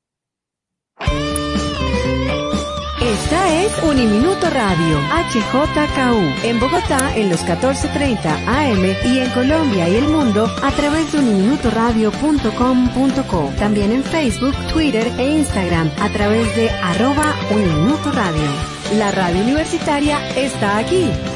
Speaker 1: Esta es Uniminuto Radio, H J K U, en Bogotá en los catorce treinta A M y en Colombia y el mundo a través de uniminuto radio punto com punto co. También en Facebook, Twitter e Instagram a través de arroba Uniminuto Radio. La radio universitaria está aquí.